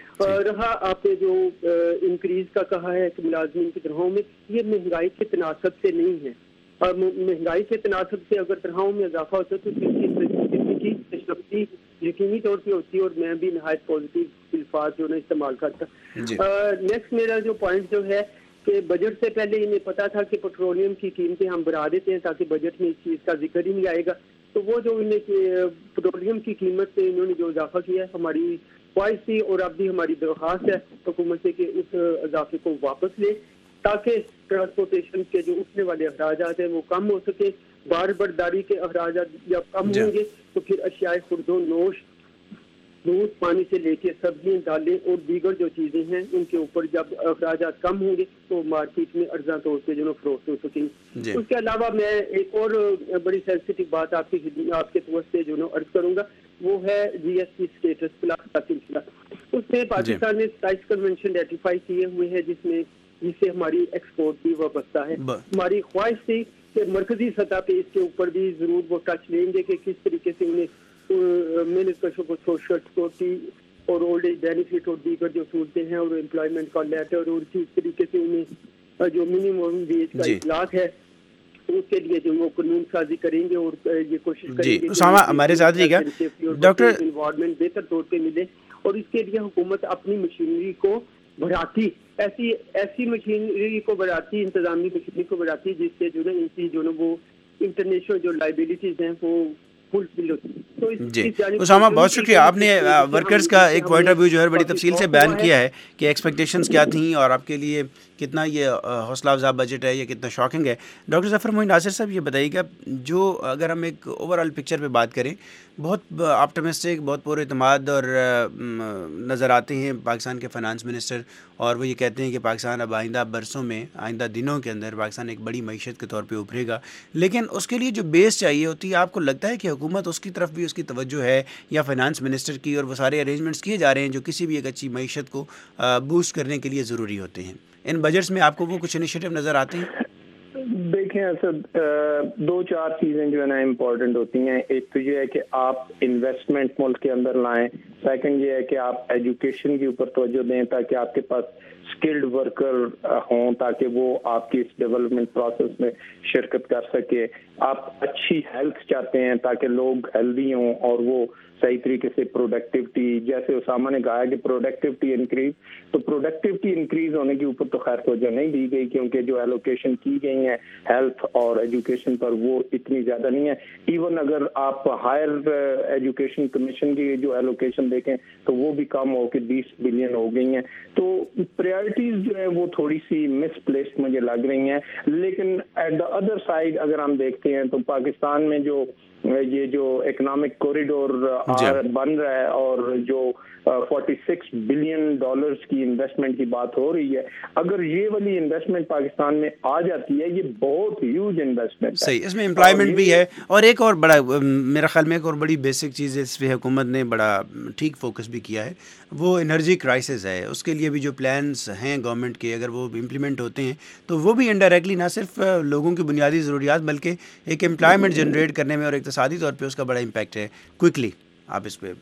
رہا آپ نے جو انکریز کا کہا ہے کہ ملازمین کی تنخواہوں میں, یہ مہنگائی کے تناسب سے نہیں ہے. اور مہنگائی کے تناسب سے اگر تنخواہوں میں اضافہ ہوتا ہے تو کسی کی تشخیص یقینی طور پہ ہوتی ہے اور میں بھی نہایت پازیٹیو الفاظ جو نا استعمال کرتا. نیکسٹ میرا جو پوائنٹ جو ہے کہ بجٹ سے پہلے انہیں پتا تھا کہ پیٹرولیم کی قیمتیں ہم بڑھا دیتے ہیں تاکہ بجٹ میں اس چیز کا ذکر ہی نہیں آئے گا. تو وہ جو انہیں پیٹرولیم کی قیمت سے انہوں نے جو اضافہ کیا ہے ہماری خواہش تھی اور اب بھی ہماری درخواست ہے حکومت سے کہ اس اضافے کو واپس لے تاکہ ٹرانسپورٹیشن کے جو اٹھنے والے اخراجات ہیں وہ کم ہو سکے. بار برداری کے اخراجات جب کم ہوں گے تو پھر اشیاء خرد و نوش دودھ پانی سے لے کے سبزیاں دالیں اور دیگر جو چیزیں ہیں ان کے اوپر جب اخراجات کم ہوں گے تو مارکیٹ میں ارزاں طور پہ جو فروخت ہو سکیں. اس کے علاوہ میں ایک اور بڑی سینسٹیو بات آپ کی آپ کے طور سے جو نا عرض کروں گا وہ ہے G S T status plus کا سلسلہ. اس میں پاکستان نے ستائیس کنونشن ریٹیفائی کیے ہوئے ہیں جس میں جس سے ہماری ایکسپورٹ بھی وابستہ ہے. ہماری خواہش تھی کہ مرکزی سطح پہ اس کے اوپر بھی ضرور وہ ٹچ لیں گے کہ کس طریقے سے انہیں محنت کشوں کو سوشل سیکورٹی اور اولڈ ایج بینیفٹ اور دیگر جو صورتیں ہیں اور امپلائمنٹ کا لیٹر اور کس طریقے سے انہیں جو منیمم ویج کا اطلاق ہے اس کے لیے جو وہ قانون سازی کریں گے اور یہ کوشش کریں گے اسامہ ہمارے ساتھ رہیے گا ڈاکٹر انوائرمنٹ بہتر طور پہ ملے اور اس کے لیے حکومت اپنی مشینری کو بڑھاتی ایسی ایسی مشینری کو بڑھاتی انتظامی مشینری کو بڑھاتی جس سے جو نا ان کی جو نا وہ انٹرنیشنل جو لائبلٹیز ہیں وہ جی اسامہ بہت شکریہ. آپ نے ورکرز کا ایک پوائنٹ آف ویو جو ہے بڑی تفصیل سے بیان کیا ہے کہ ایکسپیکٹیشنز کیا تھیں اور آپ کے لیے کتنا یہ حوصلہ افزا بجٹ ہے یا کتنا شاکنگ ہے. ڈاکٹر ظفر معین ناصر صاحب یہ بتائیے گا جو اگر ہم ایک اوور آل پکچر پہ بات کریں بہت آپٹمسٹک بہت پر اعتماد اور نظر آتے ہیں پاکستان کے فائنانس منسٹر اور وہ یہ کہتے ہیں کہ پاکستان اب آئندہ برسوں میں آئندہ دنوں کے اندر پاکستان ایک بڑی معیشت کے طور پہ ابھرے گا. لیکن اس کے لیے جو بیس چاہیے ہوتی ہے آپ کو لگتا ہے کہ حکومت اس کی طرف بھی اس کی توجہ ہے یا فائنانس منسٹر کی اور وہ سارے ارینجمنٹس کیے جا رہے ہیں جو کسی بھی ایک اچھی معیشت کو بوسٹ کرنے کے لیے ضروری ہوتے ہیں؟ ان بجٹس میں آپ کو وہ کچھ انیشیٹو نظر آتے ہیں؟ دیکھیں اسد دو چار چیزیں جو ہے نا امپورٹنٹ ہوتی ہیں. ایک تو یہ ہے کہ آپ انویسٹمنٹ ملک کے اندر لائیں. سیکنڈ یہ ہے کہ آپ ایجوکیشن کے اوپر توجہ دیں تاکہ آپ کے پاس اسکلڈ ورکر ہوں تاکہ وہ آپ کی اس ڈیولپمنٹ پروسیس میں شرکت کر سکے. آپ اچھی ہیلتھ چاہتے ہیں تاکہ لوگ ہیلدی ہوں اور وہ صحیح طریقے سے پروڈکٹیوٹی, جیسے اسامہ نے کہا کہ پروڈکٹیوٹی انکریز, تو پروڈکٹیوٹی انکریز ہونے کے اوپر تو خیر توجہ نہیں دی گئی کیونکہ جو ایلوکیشن کی گئی ہیں ہیلتھ اور ایجوکیشن پر وہ اتنی زیادہ نہیں ہے. ایون اگر آپ ہائر ایجوکیشن کمیشن کی جو ایلوکیشن دیکھیں تو وہ بھی کم ہو کے بیس بلین ہو گئی ہیں. تو پریورٹیز جو ہیں وہ تھوڑی سی مس پلیسڈ مجھے لگ رہی ہیں. لیکن ایٹ دا ادر سائڈ اگر ہم دیکھتے ہیں تو پاکستان میں جو یہ جو اکنامک کوریڈور بن رہا ہے اور جو فورٹی سکس بلین ڈالرز کی انویسٹمنٹ کی بات ہو رہی ہے, اگر یہ والی انویسٹمنٹ پاکستان میں آ جاتی ہے یہ بہت ہیوج انویسٹمنٹ ہے. صحیح, اس میں امپلائمنٹ بھی ہے. اور ایک اور بڑا میرا خیال میں ایک اور بڑی بیسک چیز ہے اس پہ حکومت نے بڑا ٹھیک فوکس بھی کیا ہے, وہ انرجی کرائسس ہے. اس کے لیے بھی جو پلانس ہیں گورنمنٹ کے اگر وہ امپلیمنٹ ہوتے ہیں تو وہ بھی انڈائریکٹلی نہ صرف لوگوں کی بنیادی ضروریات بلکہ ایک امپلائمنٹ جنریٹ کرنے میں اور اقتصادی طور پہ اس کا بڑا امپیکٹ ہے. کوئکلی آپ اس پہ.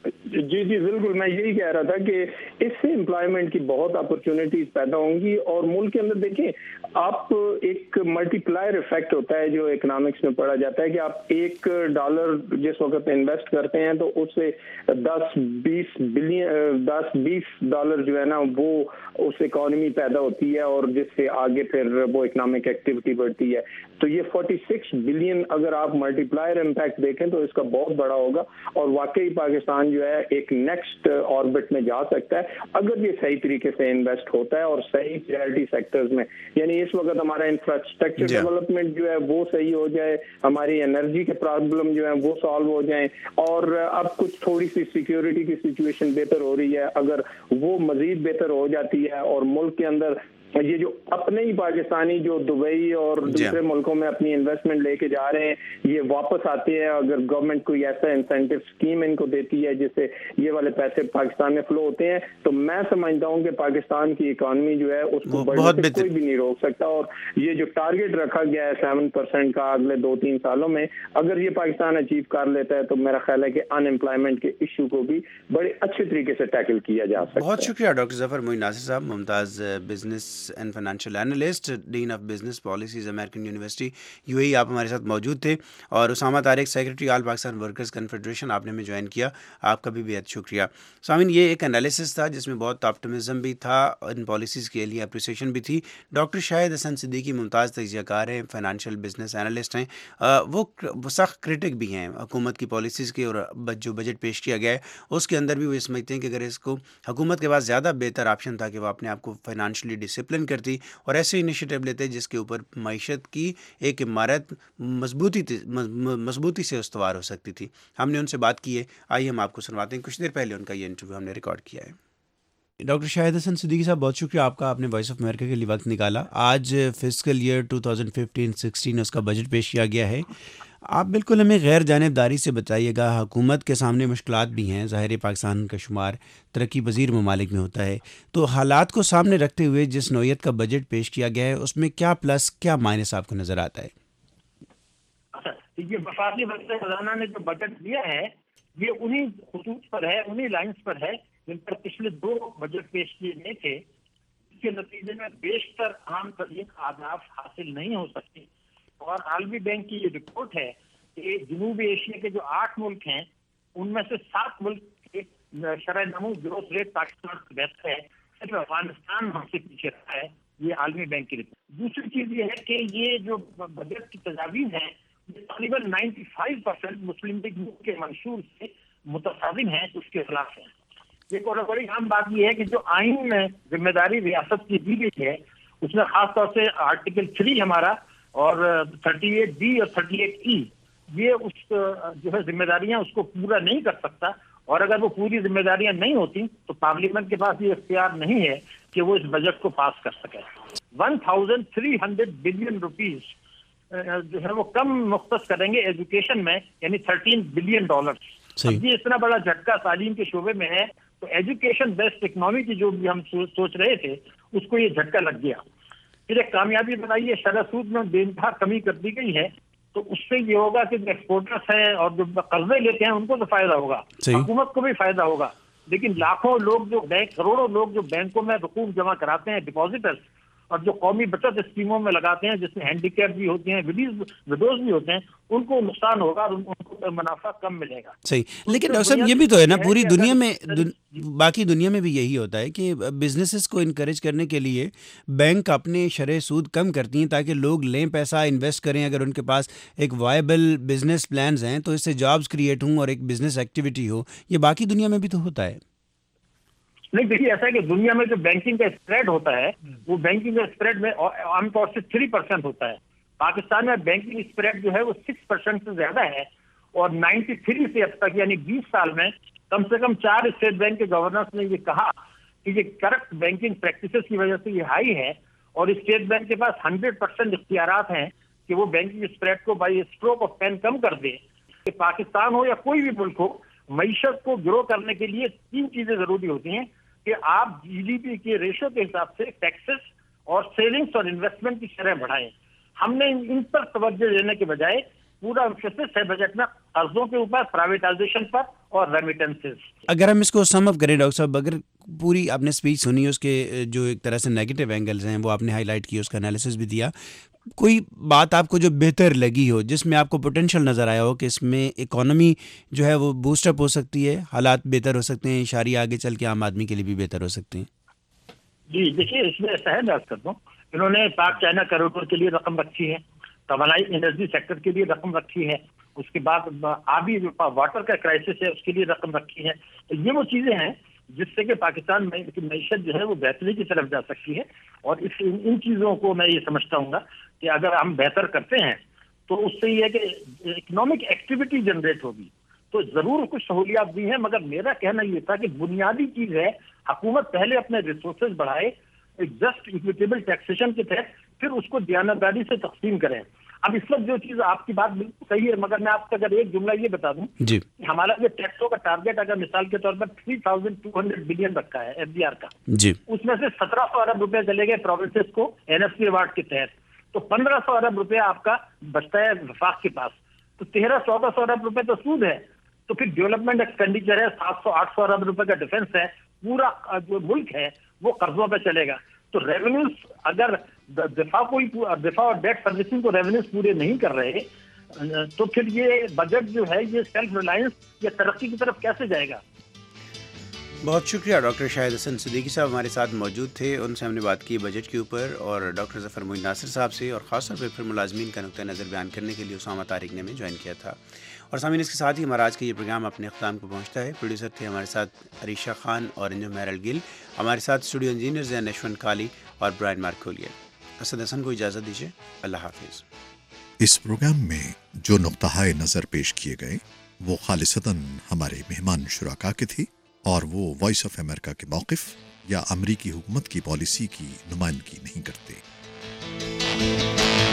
جی جی بالکل, میں یہی کہہ رہا تھا کہ اس سے امپلائمنٹ کی بہت اپرچونیٹیز پیدا ہوں گی اور ملک کے اندر دیکھیں آپ ایک ملٹی پلائر افیکٹ ہوتا ہے جو اکنامکس میں پڑھا جاتا ہے کہ آپ ایک ڈالر جس وقت انویسٹ کرتے ہیں تو اس سے دس بیس بلین دس بیس ڈالر جو ہے نا وہ اس اکانومی پیدا ہوتی ہے اور جس سے آگے پھر وہ اکنامک ایکٹیویٹی بڑھتی ہے. تو یہ فورٹی سکس بلین اگر آپ ملٹی پلائر امپیکٹ دیکھیں تو اس کا بہت بڑا ہوگا اور واقعی پاکستان جو ہے ایک نیکسٹ آربٹ میں جا سکتا ہے اگر یہ صحیح طریقے سے انویسٹ ہوتا ہے اور صحیح پریورٹی سیکٹرز میں. یعنی اس وقت ہمارا انفراسٹرکچر ڈیولپمنٹ جو ہے وہ صحیح ہو جائے, ہماری انرجی کے پرابلم جو ہے وہ سالو ہو جائیں اور اب کچھ تھوڑی سی سیکیورٹی کی سچویشن بہتر ہو رہی ہے, اگر وہ مزید بہتر ہو جاتی ہے اور ملک کے اندر یہ جو اپنے ہی پاکستانی جو دبئی اور دوسرے ملکوں میں اپنی انویسٹمنٹ لے کے جا رہے ہیں یہ واپس آتے ہیں. اگر گورنمنٹ کوئی ایسا انسینٹو اسکیم ان کو دیتی ہے جس سے یہ والے پیسے پاکستان میں فلو ہوتے ہیں تو میں سمجھتا ہوں کہ پاکستان کی اکانومی جو ہے اس کو بڑھنے سے کوئی بھی نہیں روک سکتا. اور یہ جو ٹارگیٹ رکھا گیا ہے سیون پرسینٹ کا اگلے دو تین سالوں میں اگر یہ پاکستان اچیو کر لیتا ہے تو میرا خیال ہے کہ ان امپلائمنٹ کے ایشو کو بھی بڑے اچھے طریقے سے ٹیکل کیا جا سکتا ہے. بہت شکریہ ڈاکٹر ظفر معین ناصر صاحب, ممتاز business and financial analyst, dean of business policies American University U A E. آپ ہمارے ساتھ موجود تھے. اور Usama Tariq, secretary all Pakistan workers confederation, آپ نے ہمیں جوائن کیا, آپ کا بھی بے حد شکریہ. سامعین, یہ ایک انالیسس تھا جس میں بہت آپٹمزم بھی تھا, ان پالیسیز کے لیے اپریسیشن بھی تھی. ڈاکٹر شاہد حسن صدیقی ممتاز تجزیہ کار ہیں, فائنینشیل بزنس اینالسٹ ہیں, وہ سخت کرٹک بھی ہیں حکومت کی پالیسیز کے, اور جو بجٹ پیش کیا گیا ہے اس کے اندر بھی وہ سمجھتے ہیں کہ اگر اس کو حکومت کے پاس زیادہ بہتر آپشن تھا کہ وہ اپنے آپ کو فائنانشلی ڈسپلن کرتی اور ایسے انیشیٹو لیتے جس کے اوپر معیشت کی ایک عمارت مضبوطی مضبوطی سے استوار ہو سکتی تھی. ہم نے ان سے بات کی ہے, آئیے ہم آپ کو سنواتے ہیں. کچھ دیر پہلے ان کا یہ انٹرویو ہم نے ریکارڈ کیا ہے. ڈاکٹر شاہد حسن صدیقی صاحب, بہت شکریہ آپ کا, آپ نے وائس آف امریکہ کے لیے وقت نکالا. آج fiscal year two thousand fifteen sixteen اس کا بجٹ پیش کیا گیا ہے. آپ بالکل ہمیں غیر جانبداری سے بتائیے گا, حکومت کے سامنے مشکلات بھی ہیں, ظاہر پاکستان کا شمار ترقی پذیر ممالک میں ہوتا ہے, تو حالات کو سامنے رکھتے ہوئے جس نوعیت کا بجٹ پیش کیا گیا ہے اس میں کیا پلس کیا مائنس آپ کو نظر آتا ہے؟ یہ وفاقی وزیر خزانہ نے جو بجٹ دیا ہے یہ انہی خطوط پر ہے, انہی لائنز پر ہے جن پر پچھلے دو بجٹ پیش کیے گئے تھے. اس کے نتیجے میں بیشتر عام ترین اہداف حاصل نہیں ہو سکتے. اور عالمی بینک کی یہ رپورٹ ہے کہ جنوبی ایشیا کے جو آٹھ ملک ہیں ان میں سے سات ملک کے شرح نمو گروتھ ریٹ پاکستان سے بہتر ہے, صرف افغانستان ہم سے پیچھے رہا ہے. یہ عالمی بینک کی رپورٹ. دوسری چیز یہ ہے کہ یہ جو بجٹ کی تجاویز ہیں یہ تقریباً ninety five percent Muslim League کے منشور سے متصادم ہیں, اس کے خلاف ہیں. ایک اور بڑی اہم بات یہ ہے کہ جو آئین میں ذمہ داری ریاست کی دی گئی ہے اس میں خاص طور سے آرٹیکل تھری ہمارا اور تھرٹی ایٹ بی اور تھرٹی ایٹ ای یہ اس جو ہے ذمہ داریاں اس کو پورا نہیں کر سکتا. اور اگر وہ پوری ذمہ داریاں نہیں ہوتی تو پارلیمنٹ کے پاس یہ اختیار نہیں ہے کہ وہ اس بجٹ کو پاس کر سکے. One thousand three hundred billion rupees جو ہے وہ کم مختص کریں گے ایجوکیشن میں, یعنی تھرٹین بلین ڈالر. یہ اتنا بڑا جھٹکا تعلیم کے شعبے میں ہے تو ایجوکیشن بیسڈ اکنامی کی جو بھی ہم سوچ رہے تھے اس کو یہ جھٹکا لگ گیا. پھر ایک کامیابی بتائیے, شرح سود میں بے انتہا کمی کر دی گئی ہے تو اس سے یہ ہوگا کہ جو ایکسپورٹرس ہیں اور جو قرضے لیتے ہیں ان کو تو فائدہ ہوگا, حکومت کو بھی فائدہ ہوگا. لیکن لاکھوں لوگ جو بینک کروڑوں لوگ جو بینکوں میں رقوم جمع کراتے ہیں ڈپازیٹرز, اور جو قومی بچت اسکیموں میں لگاتے ہیں جس میں ہینڈی کیپ بھی ہوتے ہیں, وڈوز بھی ہوتے ہیں, ان کو نقصان ہوگا اور ان کو منافع کم ملے گا. صحیح, لیکن ڈاکٹر صاحب یہ بھی تو ہے نا, پوری دنیا میں باقی دنیا میں بھی یہی ہوتا ہے کہ بزنسز کو انکریج کرنے کے لیے بینک اپنے شرح سود کم کرتی ہیں تاکہ لوگ لیں پیسہ, انویسٹ کریں. اگر ان کے پاس ایک وائبل بزنس پلانز ہیں تو اس سے جابز کریٹ ہوں اور ایک بزنس ایکٹیویٹی ہو. یہ باقی دنیا میں بھی تو ہوتا ہے. نہیں دیکھیے, ایسا ہے کہ دنیا میں جو بینکنگ کا اسپریڈ ہوتا ہے وہ بینکنگ کا اسپریڈ میں عام طور سے تھری پرسینٹ ہوتا ہے. پاکستان میں بینکنگ اسپریڈ جو ہے وہ سکس پرسینٹ سے زیادہ ہے, اور نائنٹی تھری سے اب تک یعنی بیس سال میں کم سے کم چار اسٹیٹ بینک کے گورنرز نے یہ کہا کہ یہ کرپٹ بینکنگ پریکٹسز کی وجہ سے یہ ہائی ہے, اور اسٹیٹ بینک کے پاس ہنڈریڈ پرسینٹ اختیارات ہیں کہ وہ بینکنگ اسپریڈ کو بائی اسٹروک آف پین کم کر دے. کہ پاکستان ہو یا کوئی بھی ملک ہو, معیشت کو گرو کرنے کے لیے تین چیزیں ضروری ہوتی ہیں کہ آپ جی ڈی پی کے ریشو کے حساب سے ٹیکسز اور سیونگز اور انویسٹمنٹ کی شرح بڑھائیں. ہم نے ان پر توجہ دینے کے بجائے پورا امفیسس ہے بجٹ میں قرضوں کے اوپر, پرائیویٹائزیشن پر اور ریمیٹنسز. اگر ہم اس کو سم اپ کریں ڈاکٹر صاحب, اگر پوری آپ نے اسپیچ سنی, اس کے جو ایک طرح سے نیگیٹو اینگلز ہیں وہ آپ نے ہائی لائٹ کی, اس کا انالیسس بھی دیا, کوئی بات آپ کو جو بہتر لگی ہو, جس میں آپ کو پوٹینشیل نظر آیا ہو کہ اس میں اکانومی جو ہے وہ بوسٹ اپ ہو سکتی ہے, حالات بہتر ہو سکتے ہیں, اشاریہ آگے چل کے عام آدمی کے لیے بھی بہتر ہو سکتے ہیں؟ جی دیکھیے, اس میں ایسا ہے, میں عرض کرتا ہوں, انہوں نے پاک چائنا کوریڈور کے لیے رقم رکھی ہے, توانائی انرجی سیکٹر کے لیے رقم رکھی ہے, اس کے بعد آبی واٹر کا کرائسس ہے اس کے لیے رقم رکھی ہے. تو یہ وہ چیزیں ہیں جس سے کہ پاکستان میں معیشت جو ہے وہ بہتری کی طرف جا سکتی ہے. اور اس ان چیزوں کو میں یہ سمجھتا ہوں گا کہ اگر ہم بہتر کرتے ہیں تو اس سے یہ ہے کہ اکنامک ایکٹیویٹی جنریٹ ہوگی. تو ضرور کچھ سہولیات دی ہیں, مگر میرا کہنا یہ تھا کہ بنیادی چیز ہے حکومت پہلے اپنے ریسورسز بڑھائے, ایک جسٹ اکویٹیبل ٹیکسیشن کے تحت پھر اس کو دیانتداری سے تقسیم کریں. اب اس وقت جو چیز آپ کی بات بالکل صحیح ہے، مگر میں آپ کو اگر ایک جملہ یہ بتا دوں جی ہمارا جو ٹیکسوں کا ٹارگیٹ اگر مثال کے طور پر three thousand two hundred billion رکھا ہے ایف ڈی آر کا، جی اس میں سے سترہ سو ارب روپے چلے گئے پروونسز کو این ایف سی ایوارڈ کے تحت، تو پندرہ سو ارب روپے آپ کا بچتا ہے وفاق کے پاس، تو تیرہ چودہ سو ارب روپے تو سود ہے. تو پھر ڈیولپمنٹ ایکسپینڈیچر ہے سات سو آٹھ سو ارب روپے کا ڈیفنس ہے، پورا جو ملک ہے وہ قرضوں پہ چلے گا. تو ریونیوز اگر دفاع کوئی دفاع اور ڈیٹ سروسنگ کو ریونیوز پورے نہیں کر رہے تو پھر یہ بجٹ جو ہے یہ سیلف ریلائنس یا ترقی کی طرف کیسے جائے گا؟ بہت شکریہ ڈاکٹر شاہد حسن صدیقی صاحب ہمارے ساتھ موجود تھے، ان سے ہم نے بات کی بجٹ کے اوپر، اور ڈاکٹر ظفر معین ناصر صاحب سے، اور خاص طور پہ پھر ملازمین کا نقطہ نظر بیان کرنے کے لیے اسامہ طارق نے ہمیں جوائن کیا تھا. اور سامعین اس کے ساتھ ہی ہمارا آج کا یہ پروگرام اپنے اختتام کو پہنچتا ہے. پروڈیوسر تھے ہمارے ساتھ عریشہ خان اور انجم میرل گل، ہمارے ساتھ اسٹوڈیو انجینئرز ہیں نشون کالی اور برائن مارکولیے. اسد حسن کو اجازت دیجیے، اللہ حافظ. اس پروگرام میں جو نقطہ نظر پیش کیے گئے وہ خالصتاً ہمارے مہمان شرکا کے تھے اور وہ وائس آف امریکہ کے موقف یا امریکی حکومت کی پالیسی کی نمائندگی نہیں کرتے.